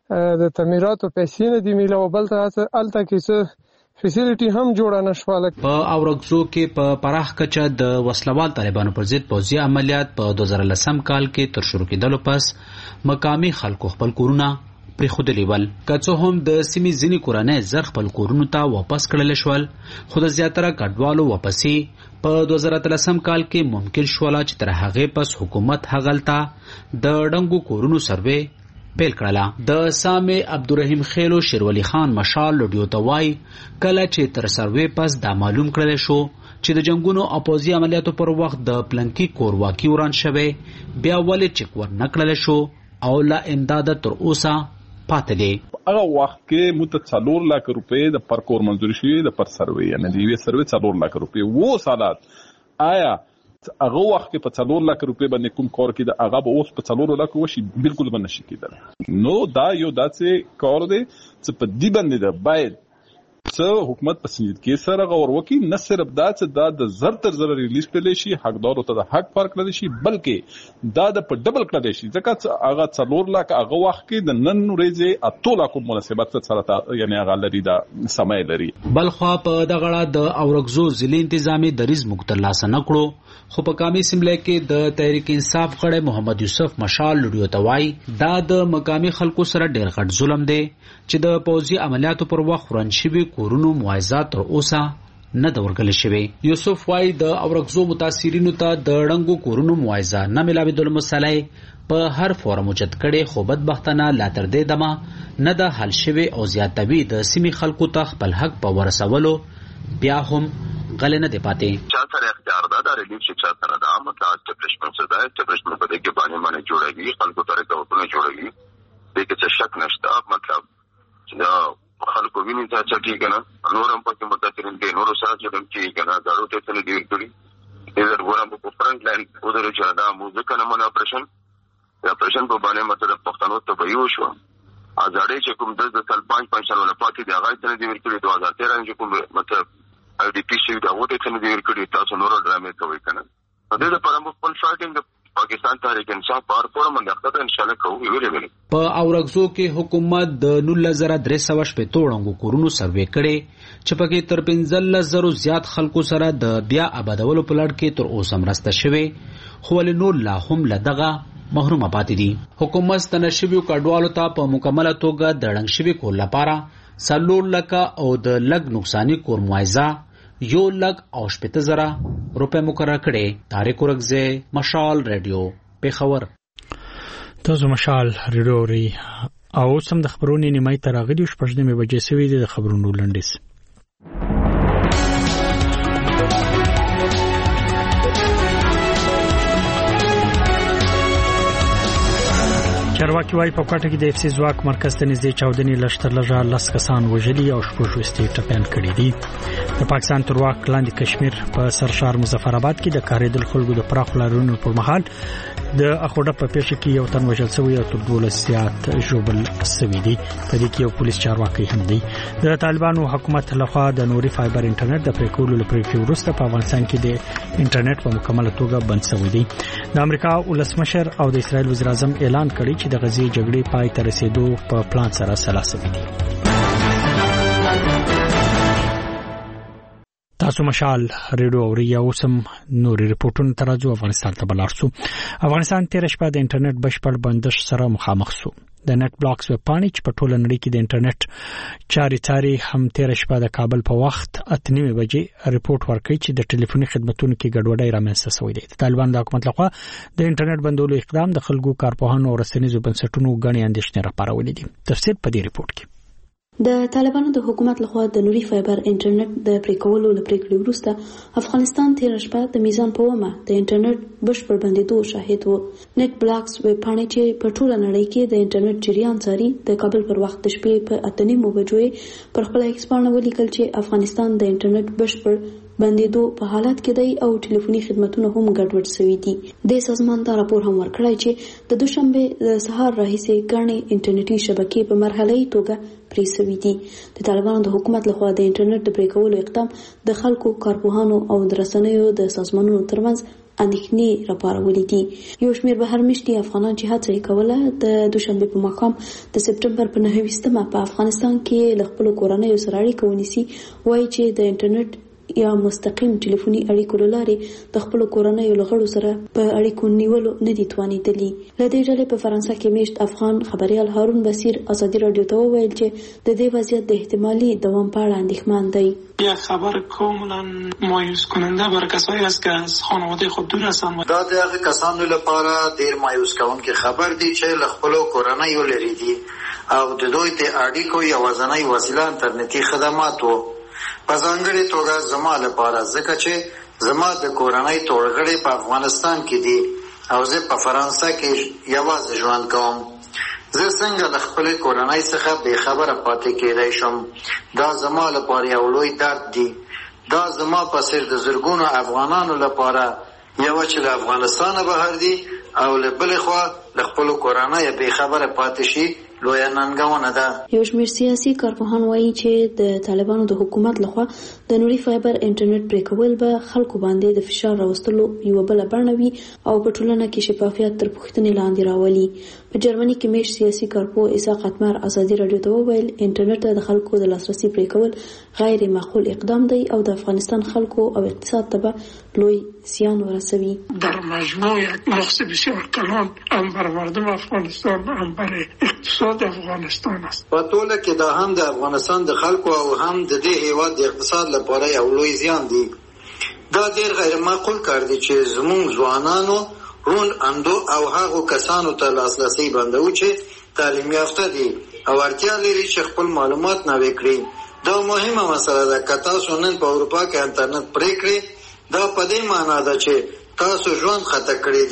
Speaker 3: د تعمیراتو پیسې نه دی میله او بل ته الته کې څه فیسیلیټي هم جوړه نشواله
Speaker 10: په اورغزو کې په پراخ کچه د وسلوال طالبانو پر ضد پوځي عملیات په دوه زره لسم کال کې تر شروع کېدلو پس مقامي خلکو خپل کورونه پرېښودلي ول که څه هم د سیمې ځینې کورنۍ زر خپل کورونو ته واپس کړلی شول خو د زیاتره کډوالو واپسې په دوه زره اتلسم کال کې ممکن شوله چې تر هغې پس حکومت هغلته د ډنګو کورونو سروې پیل کړله د سامع عبدالرحیم خیلو شیرولی خان مشال لډیو ته وایي کله چې تر سروې پس دا معلوم کړلی شو چې د جنګونو او پوځي عملیاتو پر وخت د پلنکي کور واقع وران شوی بیا ولې چک ور نه کړلی شو او لا امداده تر اوسه پاتې دی
Speaker 11: هغه وخت کې موږ ته څلور لک روپۍ د پر کور منظور شوي د پر سروې یعنې د یوې سروې څلور لک روپۍ و سالات آیا هغه وخت کې په څلور لک روپۍ باندې کوم کار کېده هغه به اوس په څلورو لکو وشي بالکل به نشي کېدلی نو دا یو داسې کار دی چې په دې باندې ده باید څه حکومت په سنجیدګۍ سره غور وکړي نه صرف دا چې دا د زر تر زره ریلیز کړلی شي حقدارو ته د حق ورکړلی شي بلکې دا د په ډبل کړلی شي ځکه هغه څلور لک هغه وخت کې د نن ورځې اتو لکو مناسبت سره یعنې هغه لري دا سمای لري
Speaker 10: بلخوا په دغه اړه د اورغزو ضلعي انتظامي دریځ موږ ترلاسه نه کړو خو په کامي سیملای کې د تحریک انصاف غړی محمد یوسف مشال لډیو ته وایي دا د مقامي خلکو سره ډېر غټ ظلم دی چې د پوځي عملیاتو پر وخت وران شوي کورونو معاوضه تر اوسه نه ده ورکړل شوې یوسف وایي د اورغزو متاثرینو ته د ړنګو کورونو معاوضه نه میلاوېدلو مسله په هر فورم اوچت کړې خو بدبختانه لا تر دې دمه نه ده حل شوې او زیاتوي د سیمې خلکو ته خپل حق په ورسولو بیا هم غلې نه دی پاتې
Speaker 12: چا سره اختیار ده دا ریلیف چې چا سره ده مطلب اسټبلیشمنټ څه ده اسټبلیشمنټ په دې کې باندې باندې جوړوي خلکو ته رکاوټونه جوړوي دې کې څه شک نشته مطلب چې خلکو ویني ته چې ټیک نه نور هم پکې متاثرین دي، نور سره چې کنه دارو ته څه دی ورکړي اذر ګورم په فرنٹ لاین ودرې چې دا موزیک نه من اپریشن اپریشن په باندې مطلب پښتنو ته ویو شو ازاړې چې کوم د سال پنځه پنځه سال پاتې دی هغه څه دی ورکړي دوه هزار تیرہ چې کوم مطلب ای ډی پی سی دا وته څه دی ورکړي تاسو نور ډرامې کوي کنه د دې لپاره موږ خپل فایټینګ پاکستان تحریک انصاف پر فورم باندې ان شاء الله کوو ویلې ویلې
Speaker 10: په اورغزو کې حکومت د نولس زره درې سوه شپږ وړاندو کورونو سروې کړي چې پکې تر پنځلس زره زیات خلکو سره د بیا آبادولو په لړ کې تر اوسه مرسته شوې خو ولې نور لا هم لدغه محروم پاتې دي حکومت ستنشبیو کډوالو ته په مکمله توګه د ړنګ شوي کور لپاره څلور لکه او د لږ نقصاني کور معاوضه یو لک او شپږ زره روپے مقرر کړي. طارق ورغزه مشال رادیو پیښور.
Speaker 1: تاسو مشال رادیو ری او سم د خبرونې نیمه تر راغلی شپږ نیمه بجې سوي د خبرونو لنډیس. چارواکي وايي په کوټه کې د اف سي ځواک مرکز ته نږدې چاودنې لشتر لږه لس کسان وژلي او شپږ وستي ټپيان کړي دي. د پاکستان تر واک لاندې کشمیر په سرشار مظفر آباد کې د کاریدل خلکو د پراخ لارونو پر مهال د اخوډه په پیښه کې یو تن وژل شوی او تر دولس زیات ژوبل شوی دي. په دې کې یو پولیس چارواکي هم دی. د طالبانو حکومت لخوا د نوري فایبر انټرنیټ د پریکولو لپاره وروسته په افغانستان کې د انټرنیټ په مکمله توګه بند شوی دی. د امریکا ولسمشر او د اسرائیل وزیر اعظم اعلان کړی چې د غزې جګړې پای ته رسیدو په پلان سره سلاسل دي. تاسو مشال ریډیو او ریو سم نوري ریپورتونه ترازو افغانستان ته بلار شو. افغانستان تیر شپه د انټرنیټ بشپړ بندش سره مخامخ شو. د نت بلاکس ویب پاڼې چې په ټوله نړۍ کې د انټرنیټ چاري چاري هم تیر شپه د کابل په وخت اته نیمه بجې ریپورت ورکړي چې د ټلیفوني خدماتو کې ګډوډي رامنځته شوې ده. طالبان د حکومت لخوا د انټرنیټ بندولو اقدام د خلکو کارپوهانو او رسنیزو بنسټونو غني اندېښنې راپارولې دي. تفصیل په دې ریپورت کې.
Speaker 13: د طالبانو د حکومت لخوا د نوري فایبر انټرنیټ د پریکولو لپاره وروسته افغانستان تیر شپه د میزان په ومه د انټرنیټ بشپړ بندیدو شاهد وو. نت بلاکس ویب پاڼې چې په ټوله نړۍ کې د انټرنیټ جریان څاري د کابل پر وخت د شپې په اته نیمو بجو پر خپل ایکس پاڼه ولیکل چې افغانستان د انټرنیټ بشپړ بندیدو په حالت کې دی او ټلیفوني خدماتونه هم ګډوډ شوي دي. د سازمان دا راپور هم ورکړی چې د دوشنبه د سهار راهیسې ګڼې انټرنیټي شبکې په مرحله‌ای توګه پرې شوي دي. د طالبانو د حکومت لخوا د انټرنیټ د پرې کولو اقدام د خلکو کارپوهانو او د رسنیو د سازمانونو ترمنځ اندېښنې راپارولې دي. یو شمېر بهر مشتي افغانان چې هڅه یې کوله د دوشنبه په ماښام د سپټمبر په نهه ویشتمه په افغانستان کې له خپلو کورنیو سره اړیکه ونیسي وایي چې د انټرنیټ یا مستقیم ټلیفوني اړیکو لارې د خپل کورنیو لغړو سره په اړیکو نیولو نه دي توانېدلي. له دې ډلې په فرانسه کې میشت افغان خبريال هارون بصیر ازادي رادیو ته وویل چې د دې وضعیت د احتمالي دوام په اړه اندېښمن دی.
Speaker 14: یا خبر کاملا مایوس کننده برای کسایی است که از خانواده خود دور هستند.
Speaker 5: دا د هغه کسانو لپاره ډیر مایوس کوونکی خبر دی چې له خپل کورنیو لري دي او د دوی د اړیکو یوازینۍ وسیله انټرنیټي خدمات وو. په ځانګړې توګه زما لپاره ځکه چې زما د کورنۍ ټولګړي په افغانستان کې دي او زه په فرانسه کې یوازې ژوند کوم. زه څنګه له خپل کورنۍ څخه بې خبره پاتې کېدای شم؟ دا زما لپاره یو لوی درد دی. دا زما په څېر د زرګونو افغانانو لپاره یوه چې له افغانستانه بهر دي او له بلې خوا له خپلو کورنیو بې خبره پاتې شي لویه ننګونه ده.
Speaker 13: یو شمېر سیاسي کارپوهان وایي چې د طالبانو د حکومت لخوا د نوري فایبر انټرنیټ پریکول به خلکو باندې د فشار راوستلو یوه بله بڼه وي او په ټولنه کې شفافیت تر پوښتنې لاندې راولي. په جرمني کې میشت سیاسي کارپوه اسحاق اتمر ازادي رادیو ته وویل انټرنیټ ته د خلکو د لاسرسي پریکول غیر معقول اقدام دی او د افغانستان خلکو او اقتصاد ته به لوی زیان ورسوي.
Speaker 14: در مجموع یک نقص بسیار کلان هم بر مردم افغانستان هم بر اقتصاد افغانستان است.
Speaker 5: په ټوله کې دا هم د افغانستان د خلکو او هم د دې هیواد د اقتصاد لپاره یو لوی زیان دی. دا ډیر غیر معقول کار دی چې زموږ ځوانانو رون اندو او هغو کسانو ته لاسرسی بندو چې تعلیم یافته دي او اړتیا لري چې خپل معلومات نوي کړي. دا مهمه مسله ده. که تاسو نن په اروپا کې انټرنیټ پرې کړئ دا په دې معنا ده چې تاسو ژوند خطر کړی دی.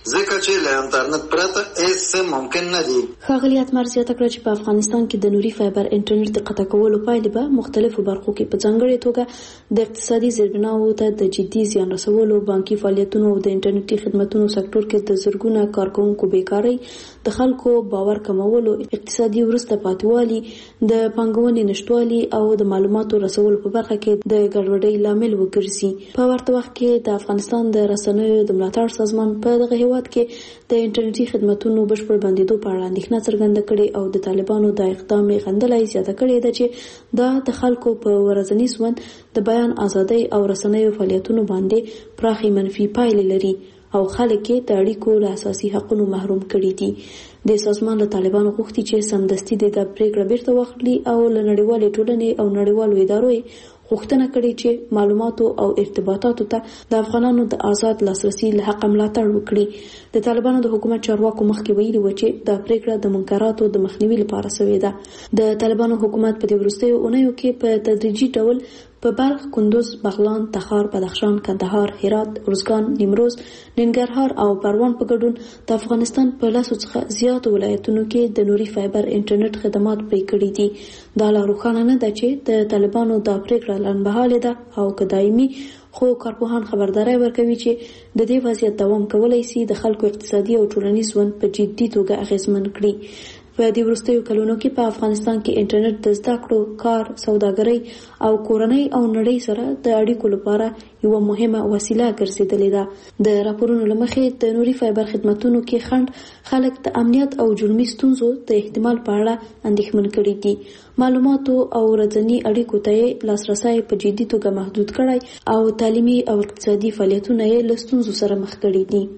Speaker 5: ځکه چې له انټرنیټ پرته هیڅ ممکن نه دي.
Speaker 13: ښاغلي اتمر زیاته کړه چې په افغانستان کې د نوري فایبر انټرنیټ د قطع کولو پایلې به مختلفو برخو کې په ځانګړې توګه د اقتصادي زیربناوو ته د جدي زیان رسولو، بانکي فعالیتونو او د انټرنیټي خدماتو سکتور کې د زرګونه کارکونکو بیکارۍ، د خلکو باور کمولو، اقتصادي وروسته پاتېوالي، د پانګونې نشټوالي او د معلوماتو رسولو په برخه کې د ګډوډۍ لامل وګرځي. په ورته وخت کې د افغانستان د رسنیو د ملاتړ سازمان په دغه هیواد کې د انټرنیټي خدماتو بشپړ بندیدو په اړه اندېښنه څرګنده کړې او د طالبانو د اقدام یې غندلای زیاته کړې ده چې دا د خلکو په ورځني ژوند د بیان ازادۍ او رسنیو فعالیتونو باندې پراخي منفي پایلې لري او خلک یې د اړیکو له اساسي حقونو محروم کړي دي. د سازمان له طالبانو غوښتي چې سمدستي د پریکړه بیرته واخلي او له نړیوالې ټولنې او نړیوالو ادارو غوښتنه کړې چې معلوماتو او ارتباطاتو ته د افغانانو د آزاد لاسرسي له حق ملاتړ وکړي. د طالبانو د حکومت چارواکو مخکې ویلي و چې دا پریکړه د منکراتو د مخنیوي لپاره شوې ده. د طالبانو حکومت په دې وروستیو اونیو کې په تدریجي ډول په بلخ، کندوز، بغلان، تخار، بدخشان، کندهار، هرات، ارزګان، نیمروز، ننګرهار او پروان په ګډون د افغانستان په لاسو څخه زیاتو ولایتونو کې د نوري فایبر انټرنیټ خدمات پرې کړي دي. دا لا روښانه نه ده چې د طالبانو دا پریکړه لنډمهاله ده او که دایمي، خو کارپوهان خبرداري ورکوي چې د دې وضعیت دوام کولای شي د خلکو اقتصادي او ټولنیز ژوند په جدي توګه اغیزمن کړي. په دې وروستیو کلونو کې په افغانستان کې انټرنیټ د زده کړو، کار، سوداګرۍ او کورنۍ او نړۍ سره د اړیکو لپاره یو مهمه وسیله ګرځېدلې ده. د راپورونو له مخې د نوري فایبر خدماتونو کې خنډ خلک د امنیت او جرمي ستونزو د احتمال په اړه اندېښمن کړي دي. معلوماتو او ورځني اړیکو ته لاسرسی په جدي توګه محدود کړی او تعلیمي او اقتصادي فعالیتونه یې له ستونزو سره مخ کړي دي.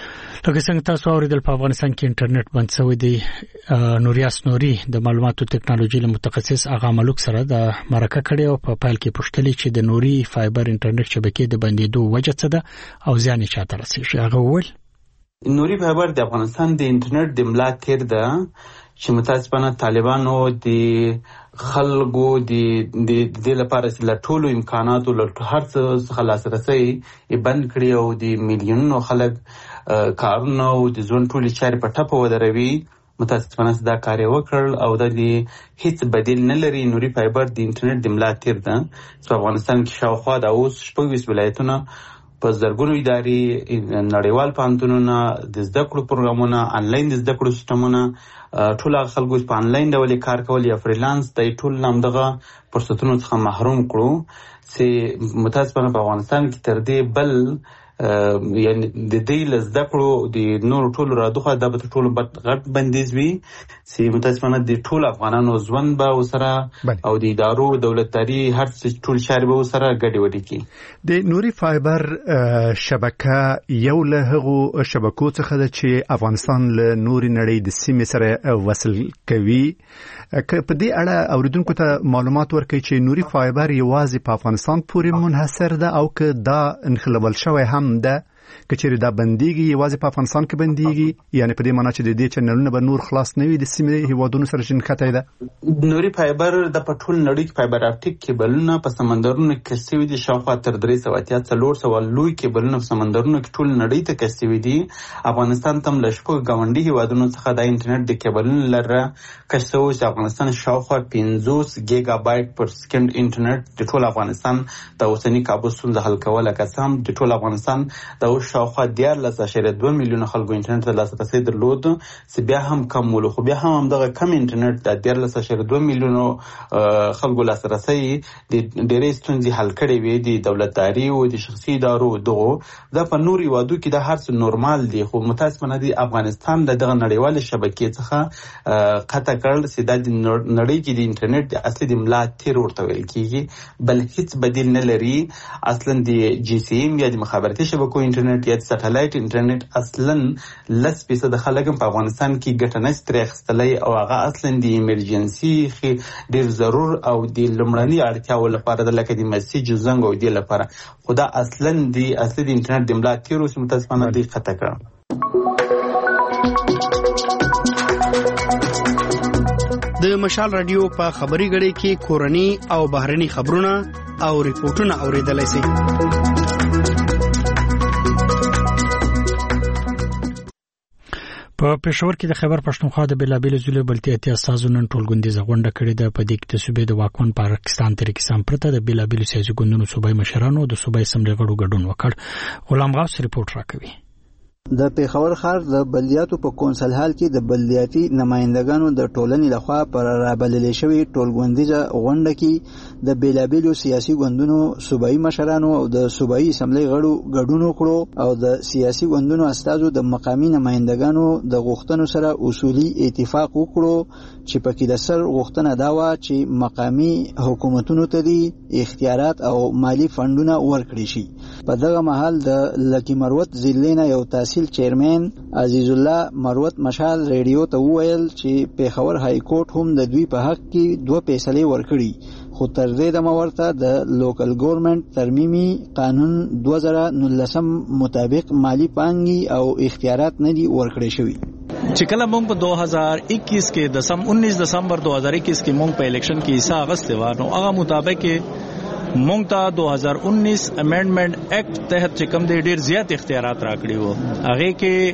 Speaker 1: لکه څنګه تاسو اوریدل په افغانستان کې انټرنیټ بند شوی دی. نوریاس نوري د معلوماتو ټکنالوژي له متخصص اغا ملک سره د مرکه کړي او په پایل کې پوښتنه چې د نوري فایبر انټرنیټ شبکې د بندیدو وجه څه ده او ځان یې چاته رسیږي. هغه وویل
Speaker 15: نوري فایبر د افغانستان د انټرنیټ د ملا تیر ده چې متاسفانه طالبانو د خلکو د د لپاره د ټولو امکاناتو له هر څه لاسرسي بند کړی او د میلیونونو خلک کارونه او د ژوند ټولې چارې په ټپه ودروي. متاسفانه دا کار یې وکړ او د هیڅ بدیل نه لري. نوري فایبر د انټرنیټ د ملا تیر ده چې افغانستان کې شاوخوا د اوس شپږ ولایتونه په زرګونو ادارې، نړیوال پوهنتونونه، د زده کړو پروګرامونه، انلاین د زده کړو سیستمونه، ټول خلکو په انلاین ډول کار کول یا فریلانس د ټول نامدغه فرصتونو څخه محروم کړو چې متاسفانه په افغانستان کې تر دې بل یعنی د دې لزده کړو د نور ټولو رادوخه د به ټولو غټ بندیز وي چې متاسفانه د ټول افغانانو ژوند به وسره او د ادارو دولتداري هر څه ټول چارې به وسره ګډې وډې کی.
Speaker 16: د نوري فایبر شبکه یو له هغو شبکو څخه ده چې افغانستان له نوري نړۍ د سیمې سره وصل کوي. په دې اړه اوریدونکو ته معلومات ورکړي چې نوري فایبر یوازې په افغانستان پورې منحصر ده او که دا انخلابل شوی هم ده کچېرې دا بنديږي یوازې په افغانستان کې بنديږي، یعنی په دې معنی چې د دې چینلونه به نور خلاص نه وي د سیمې هیوادونو سره شنکته ده.
Speaker 15: نوري فایبر د پټول نړۍ کې فایبر اپټیک کیبلونه په سمندرونو کې سوي دي شاوخوا تر درې سوه اتیا څلور سوه لوی کیبلونه په سمندرونو کې ټول نړۍ ته کشسوي دي. افغانستان تم له شپږ ګاونډي هیوادونو څخه د انټرنیټ د کیبلونو لره کشسوي چې افغانستان شاوخوا پنځوس ګیګا بایټ پر سکند انټرنیټ د ټول افغانستان د اوسنی کابو ستونزه حل کوله قسم د ټول افغانستان د شاوخوا دیارلس اعشاریه دوه میلیونه خلکو انټرنیټ ته لاسرسی درلود چې بیا هم کم ولو خو بیا هم همدغه کم انټرنیټ د دیارلس اعشاریه دوه میلیونو خلکو لاسرسی د ډېرې ستونزې حل کړې وي د دولتداري او د شخصي ادارو دغو دا په نور هیوادو کې د هر څه نورمال دي خو متاسفانه د افغانستان د دغه نړیوال شبکې څخه قطع کړل چې د نړۍ کې د انټرنیټ د اصلي د ملا تیر ورته ویل کیږي بل هیڅ بدیل نه لري. اصلا د جی سی ام یا د مخابراتي شبکو انټرنیټ یا سټلایټ انټرنیټ اصلا لس فیصد خلک په افغانستان کې ګټه نشي ترې اخیستلی او هغه اصلا د ایمرجنسي ډېر ضرور او د لومړني اړتیاو لپاره د لکه د میسیج زنګ او د لپاره خو دا اصلا د اصلي د انټرنیټ د ملا تیرو چې متاسفانه دی قطع کړ.
Speaker 17: د مشال رادیو په خبري غړي کې کورني او بهرني خبرونه او ریپورتونه اوریدلای شئ.
Speaker 1: په پېښور کې د خیبر پښتونخوا د بېلابېلو ضلعو بلتیاتي استازو نن ټولګوندیزه غونډه کړې ده. په دې کې د صوبې د واکمن پاکستان تحریک انصاف پرته د بېلابېلو سیاسي ګوندونو صوبایي مشرانو او د صوبایي اسمبلۍ غړو ګډون وکړ. غلام غوث رپورټ راکوي.
Speaker 18: د پیښور ښار د بلدیاتو په کونسل هال کې د بلدیاتي نمائندګانو د ټولنې لخوا پر رابللې شوې ټولګوندیزه غونډه کې د بیلابیلو سیاسي ګوندونو صوبایي مشرانو او د صوبایي اسمبلۍ غړو ګډون وکړو او د سیاسي ګوندونو استازو د مقامي نمائندګانو د غوښتنو سره اصولي اتفاق وکړو چې پکې د سر غوښتنه دا وه چې مقامي حکومتونو ته دي اختیارات او مالی فندونه ورکړي شي. په دغه مهال د لکی مروت ضلع نه یو تاسیس چیرمن عزیز الله مروت مشال ریډیو ته وویل چې پیښور های کورټ هم د دوی په حق کې دوه فیصلې ورکړي خو تر دې دمه ورته د لوکل ګورنمنت ترمیمي قانون دوه زره نولسم مطابق مالی پانګي او اختیارات نه دي ورکړي شوي.
Speaker 19: چې کله مونږ په دو هزار اکیس کې دسم انیس دسمبر دو هزار اکیس کې مونږ په الیکشن کې حصہ اغستې و نو هغه مطابق مونږ ته دو هزار انیس امندمنت ایکٹ تحت چې کوم د ډیر زیات اختیارات راکړي وو هغه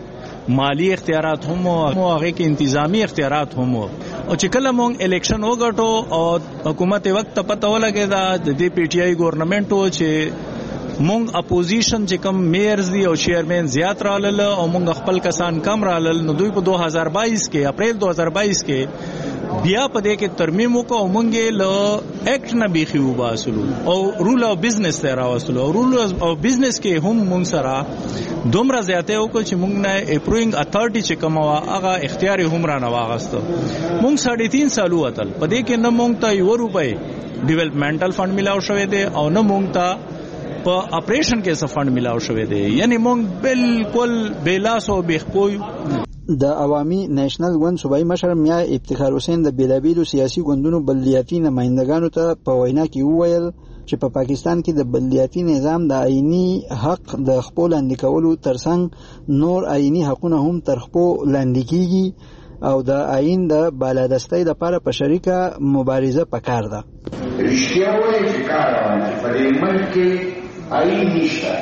Speaker 19: کې مالی اختیارات هم او هغه کې انتظامی اختیارات هم او چې کله مونږ الیکشن وګټو او حکومت وخت ته پته ولګی دا د دې پی ټی آی ګورنمنت او چې مونږ اپوزیشن چې کوم میئرز دي او چیرمن زیات رالل او مونږ خپل کسان کم رالل نو دوی په دو هزار بائیس کې اپریل دو هزار بائیس کې بیا په دې کې ترمیم وکړو مونږه له ایکټ نه بيخي وباسلو او رول او بزنس ته راوستلو او رول او بزنس کې هم مونږ سره دومره زیاته وکړو چې مونږ نه اپروینګ اتھارټي چې کوم هغه اختیار هم را نه واغسته. مونږ ساڑھے تین سال وتل په دې کې نه مونږ ته یو روپۍ ډیولپمنټل فند ملاو شوی دی او نه مونږ ته په اپریشن کې څه فند ملاو شوی دی یعنی مونږ بالکل بیلاس او بخپوی.
Speaker 18: د عوامي نېشنل ګوند صوبایي مشر میا افتخار حسین د بیلابیلو سیاسي ګوندونو بلدیاتي نمائندګانو ته په وینا کې وویل چې په پاکستان کې د بلدیاتي نظام د آئینی حق د خپل لاندې کولو ترڅنګ نور آئینی حقونه هم تر خپل لاندې کیږي او د آئین د بالادستۍ لپاره په شریکه مبارزه پکار ده.
Speaker 20: رښتیا وایي چې کار روان دی په دې ملک کې آئین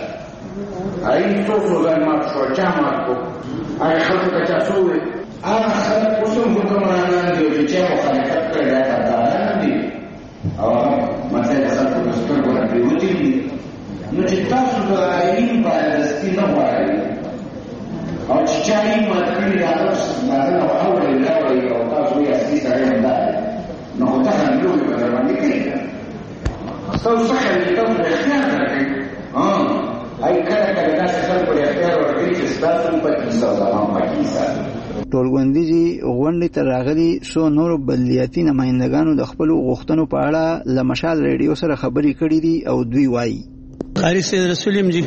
Speaker 20: نشته. آئین څو څو ځل مات شو چا مات کو هغه خلکو ته چا څه وویل هغه خلک اوس هم حکمرانان دي چې چا مخالفت کړی دی هغه داران دي او مثلا د خلکو په سترګو نه پرېوتي دي نو چې تاسو د آئین بالادستي نه غواړئ او چې چا آئین مات کړي دی هغه نه واورئ نه وایي او تاسو یې اصلي سړی همدا دی نو خو تاسو لوبې به درباندې کوي ستاسو څخه تاسو د اختیار درکوي ای کله کله داسې خلکو له اختیار ورکوي چې ستاسو په کیسه او زمان په کیسه.
Speaker 18: ټولګوندیزې غونډې ته راغلي څو نورو بلدیاتي نمائندګانو د خپلو غوښتنو په اړه له مشال ریډیو سره خبرې کړې دي او دوی وایي
Speaker 17: قاری سید رسولیم جی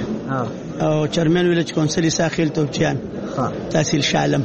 Speaker 17: او چیرمن ویلج کونسل ساحل توپچیان تحصیل شالم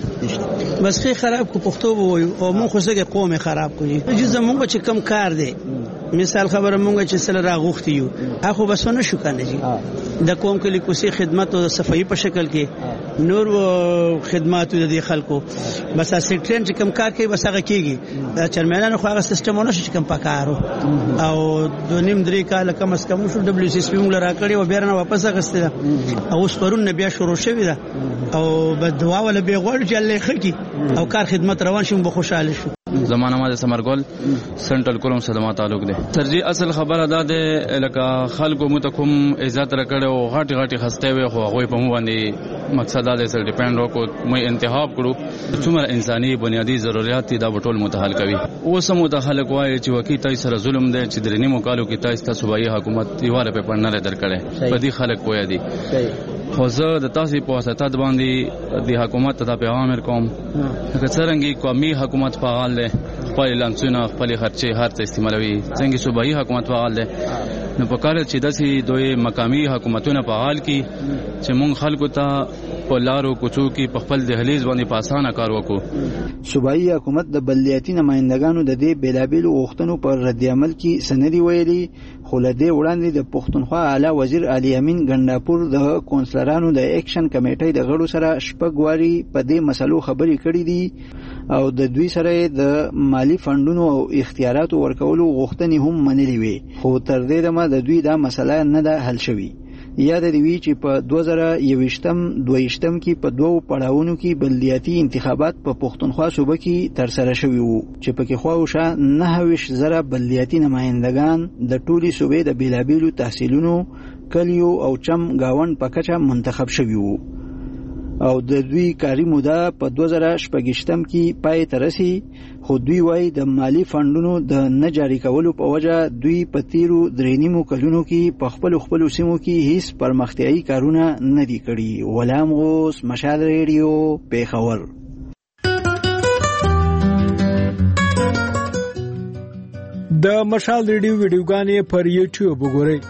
Speaker 17: بس خې خراب کو پښتو وایو او مونږ خو څنګه قوم خراب کوي چې زمونږ چې کم کار دی مثال خبره مونږ چې سره راغوختي یو اخو بسونه شو کنه جی د قوم کلی کوسي خدمت او صفائی په شکل کې نور خدمات د خلکو بس سیکټرین چې کم کار کوي بس هغه کیږي د چرمنانو خو هغه سیستمونه چې کم پکارو او د نیم درې کال کم اس کم شو دبليو سی اس پی موږ راکړی او بیرنه واپس غسته او اوس پرون بیا شروع شوی دا او په دعا ول به غوړ چې الله خکی او کار خدمت روان شوم به خوشاله شو.
Speaker 21: زمانہ ما سمرګل سنټرل کولم سره ما تعلق دی ترجی اصل خبره ده د لکه خلکو متکم عزت راکړو غاټي غاټي خسته وي خو هغه په مو باندې مقصد دا سره ډیپند وکړو مې انتخاب کړو څومره انساني بنیادی ضرورت دا ټول متحل کوي اوس مو د خلک وایي چې وکی تای سره ظلم دی چې درنی مو کالو کې تاسو ته صوبایي حکومت یواره په پړنه درکړي په دې خلک پوهه دي خو زه د تاسو په واسطه باندې د حکومت ته پیغام ورکوم چې څنګه قومي حکومت فعال دی خپل لانسونه خپل خرچه هر څه استعمالوي څنګه صوبایي حکومت فعال دی نو په کار چې داسې دوی مقامی حکومتونه فعال کی چې مونږ خلکو ته په لارو کوڅو کې په خپل دهلیز باندې په اسانه کار وکړو.
Speaker 18: صوبایي حکومت د بلدیاتي نمائندګانو د دې بیلابیلو غوښتنو پر رد عمل کې سندري ویلي خو له دې وړاندې د پښتونخوا اعلی وزیر علي امین ګنداپور د کونسلرانو د اکشن کمیټې د غړو سره شپږ واري په دې مسلو خبرې کړې دي او د دوی سره د مالی فندونو او اختیاراتو ورکولو غوښتنې هم منلې وي خو تر دې دمه د دوی دا مسله نه ده حل شوې. یاد دی وی چې په دوه زره یوویشتم دویشتم کې په دوو پړاوونو کې بلدیاتي انتخابات په پښتونخوا صوبه کې ترسره شوي وو چې پکې خواوشه نهه ویشت زره بلدیاتي نمائندگان د ټولي صوبې د بیلابیلو تحصیلونو کلیو او چم گاوند په کچه منتخب شوي وو او د دوی کاری موده په دوه زره شپږشتم کې پای ته رسي خو دوی وايي د مالی فندونو د نه جاري کولو په وجه دوی په تیرو درې نیمو کلونو کې په خپل خپل سیمو کې هیڅ پرمختیايي کارونه نه دي کړي. غلام غوث، مشال ریډیو، پیښور.
Speaker 2: د مشال ریډیو ویډیوګانې پر یوټیوب وګورئ.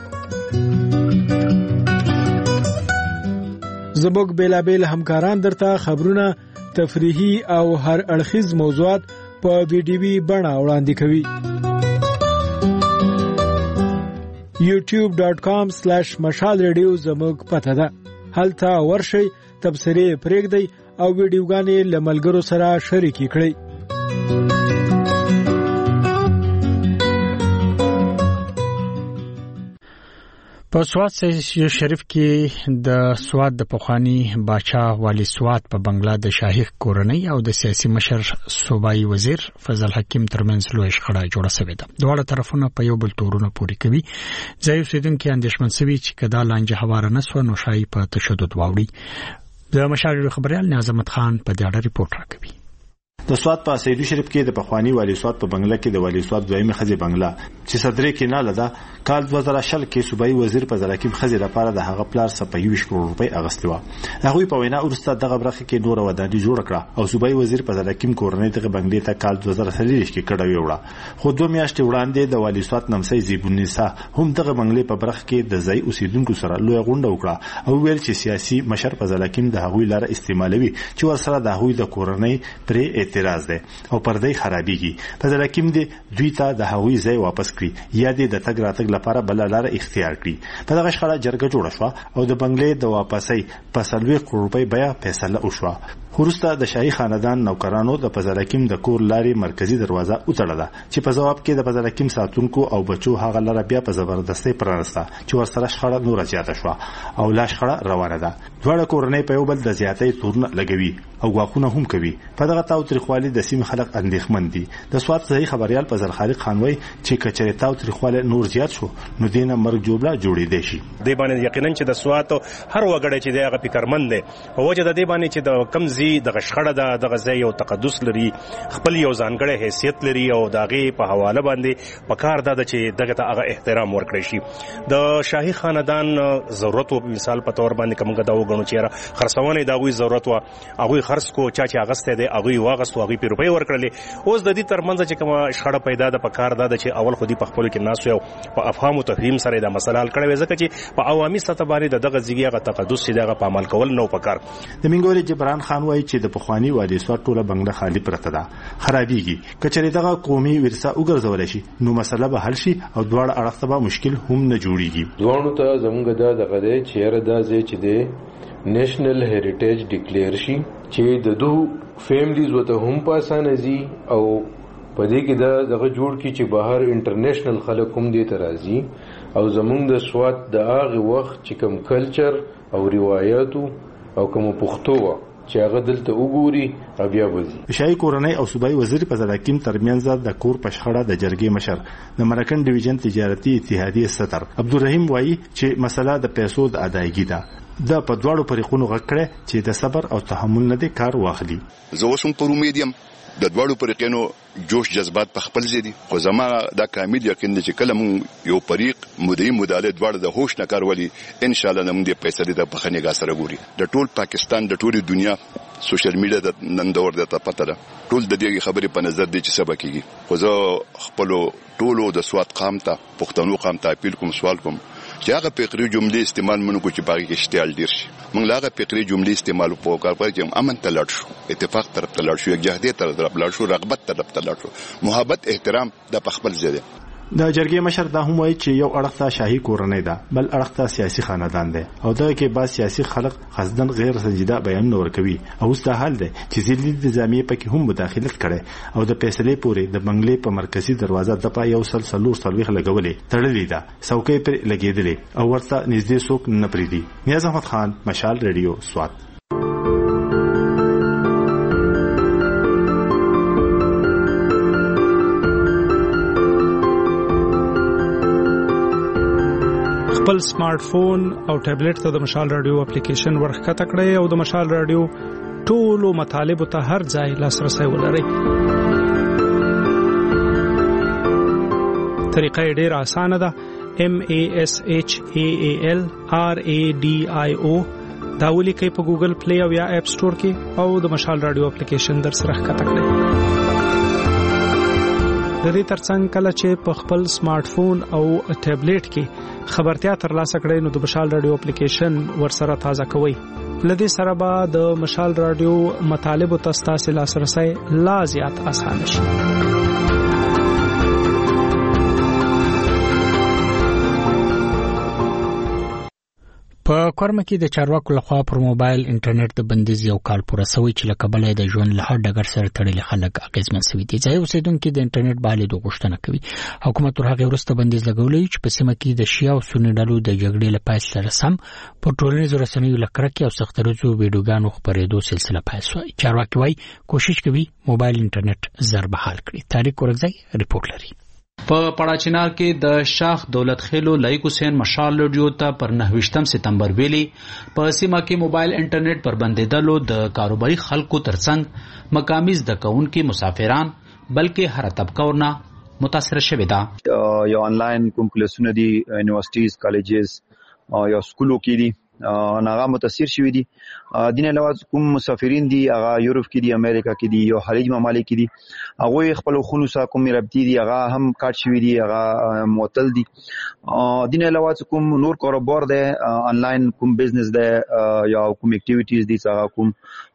Speaker 2: زموږ بیلابیل همکاران درته خبرونه، تفریحي او هر اړخیز موضوعات په ویډیوي بڼه وړاندې کوي. یوټیوب ډاټ کام سلیش مشال ریډیو زموږ پته ده. هلته ورشئ، تبصرې پرېږدئ او ویډیوګانې له ملګرو سره شریکې کړئ.
Speaker 1: په سوات شریف کې د سوات د پخوانی باچا والی سوات په بنگلا د شاهي کورنۍ او د سیاسي مشر صوبایي وزیر فضل حکیم ترمنځ لوی شخړه جوړه شوې ده. دواړه طرفونه په یو بل تورونه پوري کوي. ځای اوسیدونکو اندېښمن شوي چې کدا لانجه هواره نه سو نو شایي په تشدد واوړي. د مشال خبريال نظامت خان په دې اړه ریپورت راکوي.
Speaker 22: د سوات په سیدو شریف کې د پخوانی والی سوات په بنگلا کې د والی سوات دویمه خزي بنگلا چې صدرې کې نه لده کال دوه زره شل کې صوبایي وزیر په ځلکیم خزي لپاره د هغه پلار سپایوي کروڑ روپۍ اغستې و. هغه په وینا ورسته دغه برخه کې نور ودانۍ جوړ کړه او صوبایي وزیر په ځلکیم کورنۍ ته بنگلې ته کال دوه زره څلور کې کډه ویوړه. خو دوه میاشتې وړاندې د والی سوات نمسي زیبونیسا هم دغه بنگلې په برخه کې د ځای اوسیدونکو سره لوی غونډه وکړه او ویل چې سیاسي مشر په ځلکیم د هغوی لاره استعمالوي چې ورسره د هغوی د کورنۍ پرې اعتراض ده او پردې خرابېږي. په ځلکیم دې دوی ته د هغوی ځای واپس کړي یا دې د تګ راتګ لپاره بل لاره اختیار کړي. په دغه شخړه جرګه جوړه شو او د بنگلې د واپسۍ په سلوي کروڑ روپۍ بیا فیصله وشوه. ورسته د شاهي خاندان نوکرانو د پزلکیم د کور لاري مرکزی دروازه وتړله چې په جواب کې د پزلکیم ساتونکو او بچو هغه لاره بیا په زبردستۍ پرانسته چې ورسره شخړه نور زیاته شو او لا شخړه روانه ده. دواړه کورنۍ په یو بل د زیاتې تورن لګوي او غاخونه هم کوي. په دغه تاوتریخوالي د سیمې خلک اندېښمن دي. د سوات صحیح خبريال په زرخالق خانوي چې کچره تاوتریخوالي نور زیات شو نو دینه مرګ جوړه جوړې دي شي.
Speaker 23: د باندې یقینا چې د سوات هر وګړی چې دغه فکرمند دی په وجه د دې باندې چې د کمزي د غشخړه د دغه ځای یو تقدس لري، خپل یو ځانګړی حیثیت لري او دغه په حواله باندې په کار ده چې دغه ته هغه احترام ورکړي شي. د شاهي خاندان ضرورت او مثال په تور باندې کومه دا وګڼو چې خرڅونه دغه ضرورت او هغه خرڅ کو چا چې اغسته دی هغه واغستو هغه په روپۍ ورکړلې. اوس د دې ترمنځ چې کومه شخړه پیدا ده په کار ده چې اول خودي په خپل کې ناس یو په افهام او تفهیم سره د مسله حل کړي ځکه چې په عوامي سطح باندې دغه ځګیغه تقدس چې دغه په عمل کول نو پکار.
Speaker 22: د منګوري جبران خان وایي چې د پخوانی والی سوات ټوله بنگله خالی پرته ده، خرابېږي. کچې دغه قومي ورثه وګرځول شي نو مسله به حل شي او دواړه اړخ ته مشکل هم نه جوړيږي.
Speaker 24: دوانو ته زموږ د دغه دی چې را د ځای چې دی نېشنل هریټیج ډیکلیئر شي چې د دوه فیملیز وته هم پاسانه زی او په دې کې دا دغه جوړ کی چې بهر انټرنیشنل خلک هم دې ترازی او زمونږ د سوات د هغه وخت چې کوم کلچر او روایتو او کوم پښتو چې هغه دلته وګوري بیا وځي.
Speaker 22: شاهي کورنۍ او صوبایي وزیر په ځلکیم ترمنځ د کور پښخړه د جرګې مشر د مرکن ډیویژن تجارتي اتحادیه صدر عبدالرحیم وایي چې مسله د پیسو د ادایګي ده. د په دواړو پریخونو غکړه چې د صبر او تحمل نه د کار واخلي.
Speaker 25: زه اوسم پر امیدیم د دواړو پریخونو جوش جذبات په خپل ځدي خو زما دا کامل یقین دی چې کله مون یو پریق مدعي مداله دواړه د هوش نه کار ولي ان شاء الله نن دې پیسې د بخنیګا سره ګوري. د ټول پاکستان د ټولي دنیا سوشل میډیا د نن دور د پته ده ټول د دې خبرې په نظر دي چې سبا کیږي. خو زه خپل ټولو د سوات قام ته پښتنو قام ته اپیل کوم سوال کوم چې هغه فقري جملې استعمال مونږ کو چې باغی کې اشتعال ډیر شي. مونږ هغه فقري جملې استعمال په کار پر چې امن ته لاړ شو، اتفاق طرف ته لاړ شو، یکجهتي طرف ته لاړ شو، رغبت طرف ته لاړ شو، محبت احترام د خپل ځای.
Speaker 22: د جرګې مشر دا هم وایي چې یو اړخ ته شاهي کورنۍ ده بل اړخ ته سیاسي خاندان دی او دا کې بعض سیاسي خلک قصدن غیر سنجیده بیانونه ورکوي او ست حال دی چې ځینې نظامیه پکې هم مداخلت کړي او د فیصلې پورې د بنگلې په مرکزی دروازه د پا یو سل سلور سلويخ لګولې تړلې ده څوکۍ پر لګېدلې او ورته نږدې څوک نه پریدي. نیاز احمد خان، مشال ریډیو، سوات.
Speaker 4: خپل سمارټ فون او ټابلیټ ته د مشال رادیو اپلیکیشن ورخکته کړئ او د مشال رادیو ټولو مطالبه ته هر ځای لاسرسي ولرئ. طریقه ډیره اسانه ده. M A S H A A L R A D I O دا ولیکئ په ګوګل پلی او یا اپ سٹور کې او د مشال رادیو اپلیکیشن در سره ښکته کړئ. د دې ترڅنګ کله چې په خپل سمارټ فون او ټابلیټ کې خبرتیا ترلاسه کړئ نو د مشال رادیو اپلیکیشن ورسره تازه کوئ. لدې سره به د مشال رادیو مطالب او تاسو لاسرسي لا زیات آسان شي.
Speaker 1: په کورم کې د چارواکو لخوا پر موبایل انټرنیټ د بندیز یو کال پوره شوی چې لکه بلې د ژوند له هر ډګر سره تړلي خلک اغیزمن شوي دي. ځای اوسیدونکو د انټرنیټ بهالي د غوښتنه کوي. حکومت ورغه ورسته بندیز لګولې چې په سیمه کې د شیا او سنی ډلو د جګړې لپاره سره سم په ټولنیزو رسنیو لکرکې او سخترزو ویډیوګانو خبرېدو سلسله پیل شوه. چارواکي وايي کوشش کوي موبایل انټرنیټ زر بحال کړي. تاریخ ورغځي ریپورت لري.
Speaker 10: په پړاچینار کې د شاخ دولت خېلو لایق حسین مشال رادیو ته پر نهه سپتمبر ویلي په سیمه کې موبایل انټرنیټ پر بندیدلو د کاروباري خلکو ترڅنګ مقامي زده کوونکي مسافران بلکې هر طبقه ورنه متاثر شوه ده.
Speaker 6: یو انلاین کوم کلاسونه دي یونیورسيټیز کالجز یا سکولو کې دي ناغه متاثر شوی دي. دین علاوه کوم مسافرین دي هغه یورپ کې دي، امریکا کې دي، یو خلیج ممالک کې دي، هغه خپل خونو سره کوم رابطې دي هغه هم کاټ شوی دي، هغه معطل دي. دین علاوه کوم نور کاروبار ده انلاین کوم بزنس ده یا کوم اکټیویټیز دي هغه کوم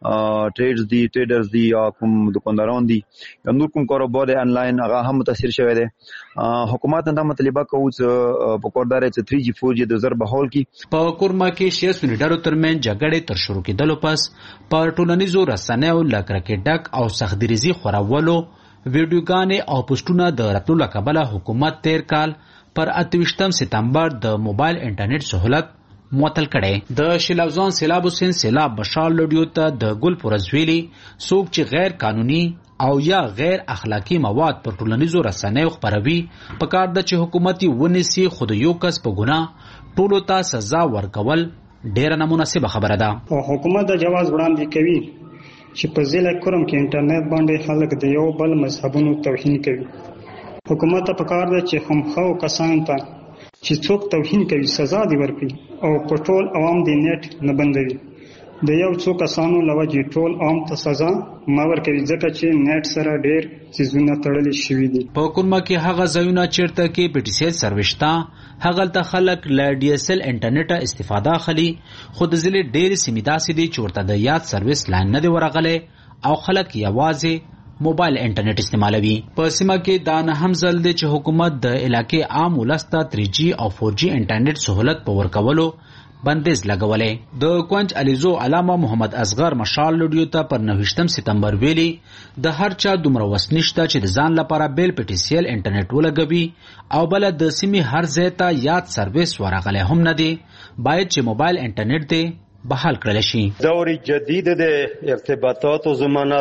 Speaker 6: ټریډز دي ټریډرز دي یا کوم دکانداران دي یا نور کوم کاروبار ده انلاین هغه هم متاثر شوی ده. حکومت دا مطالبه کوي چې په کوردار چې تھری جی فور جی د ضرب حال کې
Speaker 10: په کورما کې شیس منډرو ترمن جګړې تر شروع کېدلو پس پر ټولنیزو رسنیو لکرکې ډک او سختګریزي خورولو ویډیوګانې او پوسټونه د راتلو لکبله حکومت تیر کال پر اته سپتمبر د موبایل انټرنیټ سہولت معطل کړي. د شلوزان سیلاب حسین سیلاب بشار لډیو ته د ګل پرزویلی څوک چې غیر قانوني او یا غیر اخلاقی مواد پر ټولنیزو رسنیو خپروي په کار د چې حکومتي ونیسي خود یو کس په ګناه ټولو ته سزا ورکول ډیره نامناسبه خبره ده.
Speaker 7: او حکومت د جواز وړاندې کوي چې په ضلع کورم کې انټرنیټ باندې خلک د یو بل مذهبونو توهین کوي. حکومت ته پکار ده چې خامخا کسان ته چې څوک توهین کوي سزا دی ورکړي او په ټول عوام د نیټ نه بندوي. د یو څو کسانو لوجې ټول عام ته سزا ما ورکوي ځکه چې نیټ سره ډېر چیزونه تړلي شوي دي.
Speaker 10: په کورما کې هغه ځایونه چیرته کې پی ټي سی ایل سروشتا هغه ته خلک ل ډي اس ایل انټرنیټ استفاده اخلي خو د ځلې ډېر سیمې داسې دي چې ورته د یاد سرویس لاین نه دی ورغلی او خلک یوازې موبایل انټرنیټ استعمالوي. په سیمه کې دا نه هم ځل دی چې حکومت د علاقې عام ولسته تھری جی او فور جی انټرنیټ سہولت په ورکولو بندیز لګولې. د کوانچ الیزو علامه محمد اصغر مشال لډیو ته پر نهه سپتمبر ویلي د هر چا دومره وسنشته چې د ځان لپاره بیل پی ټي سی ایل انټرنیټ ولګوي او بل د سیمې هر ځای ته یاد سرویس ورغلی هم نه دی. باید چې موبایل انټرنیټ دی بحال کړل شي.
Speaker 8: دور جدید د ارتباطات او زمانہ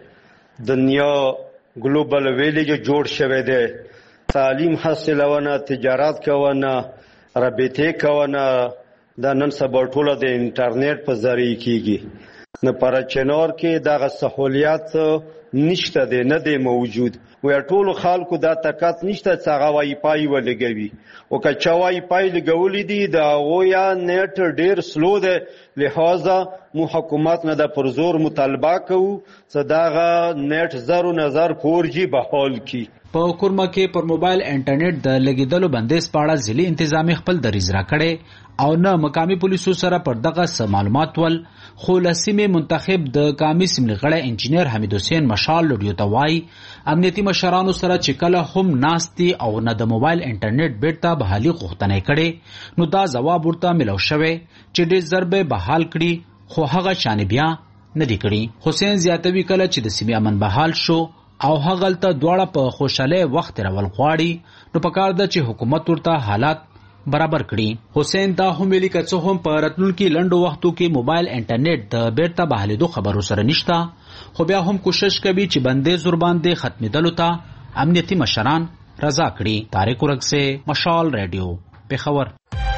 Speaker 8: د دنیا ګلوبل ویلیج جوړ شوی دی. تعلیم حاصلونه، تجارت کوونه، رابطه کوونه دا نن سبا ټوله د انټرنیټ په ذریعہ کیږي. نه پر چنور کې دغه سہولیات نشته دی نه دی موجود. ویا ټول خلکو دا طاقت نشته چې هغه وای پای ولګوي او که چا وای پای لګولې دي دا ویا نیټ ډیر سلو دی لہذا مو حکومت نه د پرزور مطالبه کوو چې دغه نت زرو نظر فور جی بحال کی.
Speaker 10: په کورما کې پر موبایل انټرنیټ د لګیدلو بندیز په اړه ځلې انتظامی خپل دریځ را کړي او نه مقامی پولیسو سره پر دغه معلومات ول. خو لسیمه منتخب د قومي سیمې غړی انجینیر حمید حسین مشال لډیو ته وایي امنیتي مشرانو سره چې کله هم ناستي او نه د موبایل انټرنیټ بیرته بحالي غوښتنه کړي نو دا جواب ورته ملو شوی چې ډېر ضربه بحال کړي خو هغه شان بیا نه دی کړي. حسین زیاتوي کله چې د سیمې امن بحال شو او هغه ته دواړه په خوشاله وخت راول غواړي نو پکار ده چې حکومت ورته حالات برابر کړي. حسین دا هم ویلي که څه هم په راتلونکي لنډو وختو کې موبایل انټرنیټ د بیرته بحالېدو خبرو سره نشته خو بیا هم کوشش کوي چې بندیز ور باندې ختمېدلو ته امنیتي مشران رضا کړي. طارق ورکسه مشال رادیو پېښور.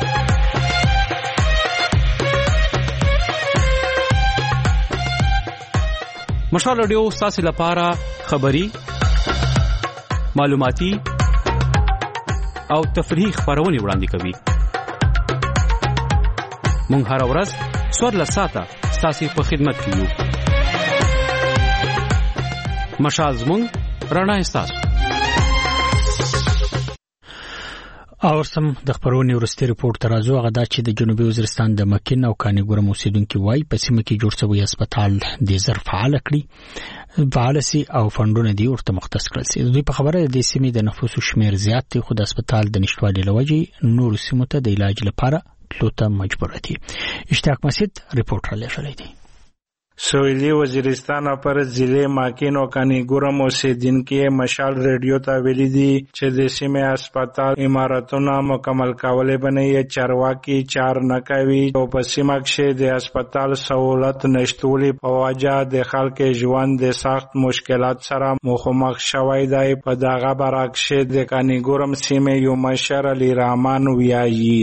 Speaker 3: مشال رادیو ستاسو لپاره خبری معلوماتي او تفریحي خبرونه وړاندې کوي. مونږ هر ورځ څوارلس ساعته ستاسو په خدمت کې یو. مشال زموږ رڼا ستاسو.
Speaker 1: او سم د خبرونې ورستي ریپورت ترازو هغه دا چې د جنوبي وزیرستان د مکین او کانګورم اوسیدونکو وای په سیمه کې جوړ شوی هسپتال د زر فعال کړی فعال سي او فندونه دی ورته مختص کړل سي. دوی په خبره د سیمې د نفوسو شمیر زیات دی خو د هسپتال د نشټوالي لوجې نور سیمو ته د علاج لپاره تلو ته مجبور دي. اشتیاق مسجد ریپورت را لېږلی دی.
Speaker 9: سویلی وزیرستان پر ضلع ماکین او کانګورم اوسیدونکو مشال ریډیو ته ویلي دي چې د سیمې هسپتال عمارتونه مکمل کولې بنې چارواکي چار نه کوي او په سیمه کې د هسپتال سہولت نشټولي په وجه د خلکو ژوند د سخت مشکلات سره مخامخ شوی دی. په دغه برعکس د کانګورم سیمې یو مشر علی رحمان ویایي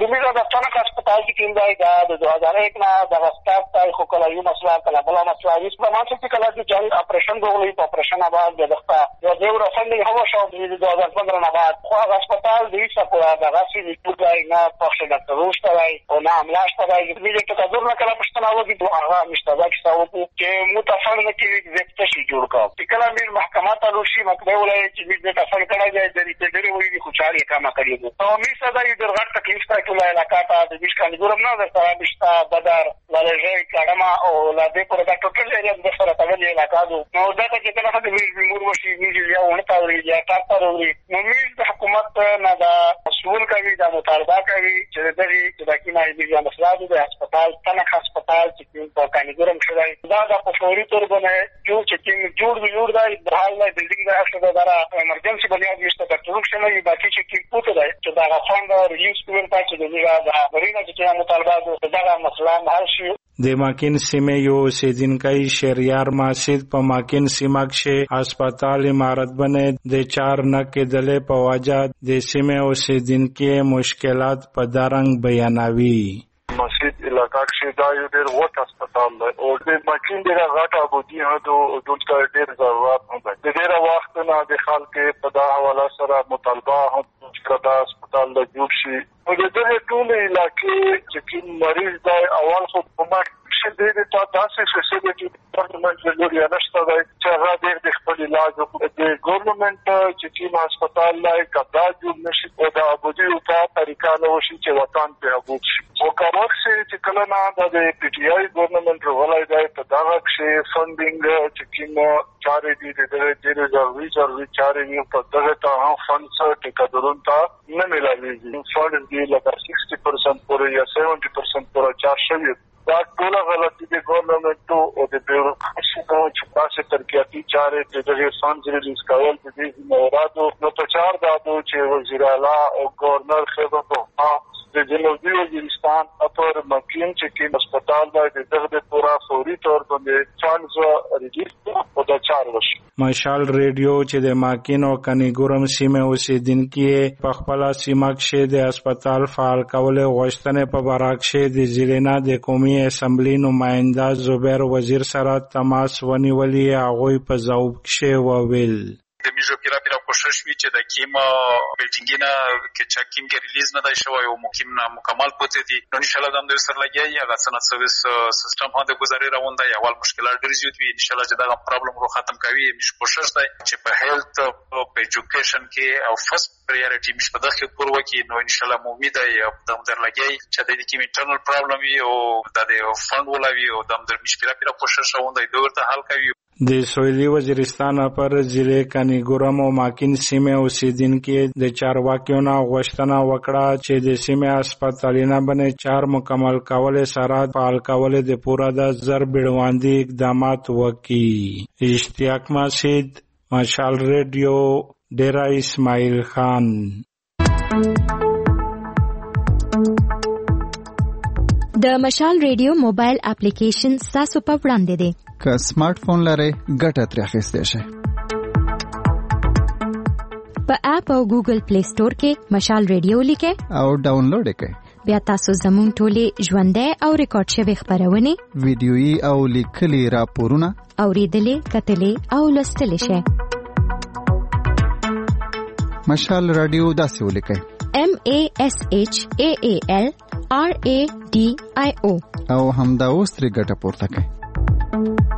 Speaker 11: अस्पताल की टीम जाएगा दो हजार एक ना दस्ताब का खुकला यू मसला कला बला मसला इस प्रमाण से कला की जंग ऑपरेशन हो गई ऑपरेशन आबाद दस्ता जो देव रफंडिंग हवा शो दो हजार पंद्रह ना बाद ख्वाब अस्पताल दी सपुरा दगासी दी टूटाई ना पक्ष डॉक्टर रोश तराई और ना अमलाश तराई मुझे तो कदर ना कला पछताना वो भी दुआ मुस्तदा की सावो के मुतफर न की व्यक्ति जुड़ का कला मीर महकमा तालुशी मकदे वाले चीज में तफर करा जाए जरी पे डरे वही खुचारी काम करिए तो मी सदा इधर घाट तकलीफ का कुला इलाका था کانګورم نه د سره بشتا بدر ولې کډما او لا دې پر دا ټوټل ایریا د سره تغلی علاقہ نو دا چې کله هغه وی مور وشي وی یا ونه تاوري یا تاسو وري نو د حکومت نه دا مسؤل کوي دا مطالبه کوي چې د دې چې دا کینای دي مسله د هسپتال تنه هسپتال چې په کانګورم شوی دا د فوري تور باندې جو چې جوړ جوړ دا د حال نه بلډینګ دا څه دا ایمرجنسي بنیاد نشته د ټول شمه یي باقي چې پوتو دا چې دا فند ریلیز کوي پاتې دی دا ورینه چې مطالبه دا مسله حل شي.
Speaker 9: د ماکین سیمه یو اوسیدونکو شهریار ماسید په ماکین سیمه کې هسپتال عمارت بنې د چار نه کېدلې په وجه د سیمه اوسیدونکو مشکلات په دارنګ بیانوي.
Speaker 12: مسجد علاقہ کې دا یو ډېر وخت هسپتال دی او د ماکین ډېر غاټه بودی هدو دلته ډېر ضرورت هم دی. د ډېر وخت نه د خلکو په دا حواله سره مطالبه هم چې دا هسپتال د جوړ شي او د دې ټول علاقې چې کوم مریض دی اول خو په ماکین چې د تا داسې فیسیلیټي ډپارټمنټ له لوري نشته دی چې هغه ډېر د خپل علاج د ګورنمنت چې کوم هسپتال لای کدا جوړ نشي او د ابودي په طریقه نو شي چې وطن په ابود شي او کاروک چې کله نه د پی ټی آی ګورنمنت ولای دی په دا کې فندینګ چې کوم چارې دي د دې د ضروري ضروري چارې نه په دغه ته هم فند څخه ټکدرون ته نه ملایږي فند دی لکه شصت پرسنټ پورې یا سبعین پرسنټ پورې چار شوی دا ټول غلطي د ګورنمنت او د بیوروکراسي چې تاسو ترقیاتي چارې د دې فند ریلیز کول د دې موارادو نو په چار دادو چې وزیر اعلی او گورنر خدمت او د جنوبي وزیرستان اپر مکین چې کې هسپتال باندې دغه پورا فوري تور باندې فانز ریلیز او د چار وشي.
Speaker 9: مشال ریډیو چې د ماکین او کانګورم سیمه اوسیدونکو په خپل سیمه کې د هسپتال فعال کول غوښتنه په برعکس د ضلع د قومي اسمبلی نماینده زبیر وزیر سره تماس ونیولې هغه په ځواب کې وویل
Speaker 5: د میجو پیرا پیرا کوشش وی چې د کیم بلډینګ نه کې چې کیم کې ریلیز نه دی شوی او مقیم نه مکمل پته دي نو ان شاء الله د سر لګي هغه صنعت سرویس سیستم هدا گزاري روان دی اول مشکلات ډیر زیات وي ان شاء الله چې دا پرابلم رو ختم کوي میش کوشش دی چې په هیلث او په ایجوکیشن کې او فرست پریورټی مش په دغه پور وکي نو ان شاء الله مو امید ای د در لګي چې د دې کې انټرنل پرابلم وي او د فند ولوي او د در مش پیرا پیرا کوشش روان دی دوی حل کوي
Speaker 9: د سویلی وزیرستان پر ضلع کنیګورم او ماکین سیمه اوسیدونکو د چارواکیونو غوښتنه وکړه چې د سیمه هسپتالونه باندې چار مکمل کول سره فعال کول د پورا د زر بیړواندي اقدامات وکړي. اشتیاق مسجد، مشال ریډیو، ډیرا اسماعیل خان.
Speaker 13: د مشال ریډیو موبایل اپلیکیشن تاسو په وړاندې دی.
Speaker 14: که سمارټ فون لرئ ګټه ترې اخیستی شئ.
Speaker 13: په اپ او ګوګل پلی سٹور کې مشال ریډیو لیکئ
Speaker 14: او ډاونلوډ یې کړئ.
Speaker 13: بیا تاسو زموږ ټولې ژوندۍ او ریکارډ شوې خپرونې،
Speaker 14: ویډیويي او لیکلي راپورونه
Speaker 13: اورېدلې، کتلې او لوستلی شئ.
Speaker 14: مشال رادیو داسې ولیکئ:
Speaker 13: M A S H A A L R A D I O
Speaker 14: او همدا اوس ترې ګټه پورته کړئ.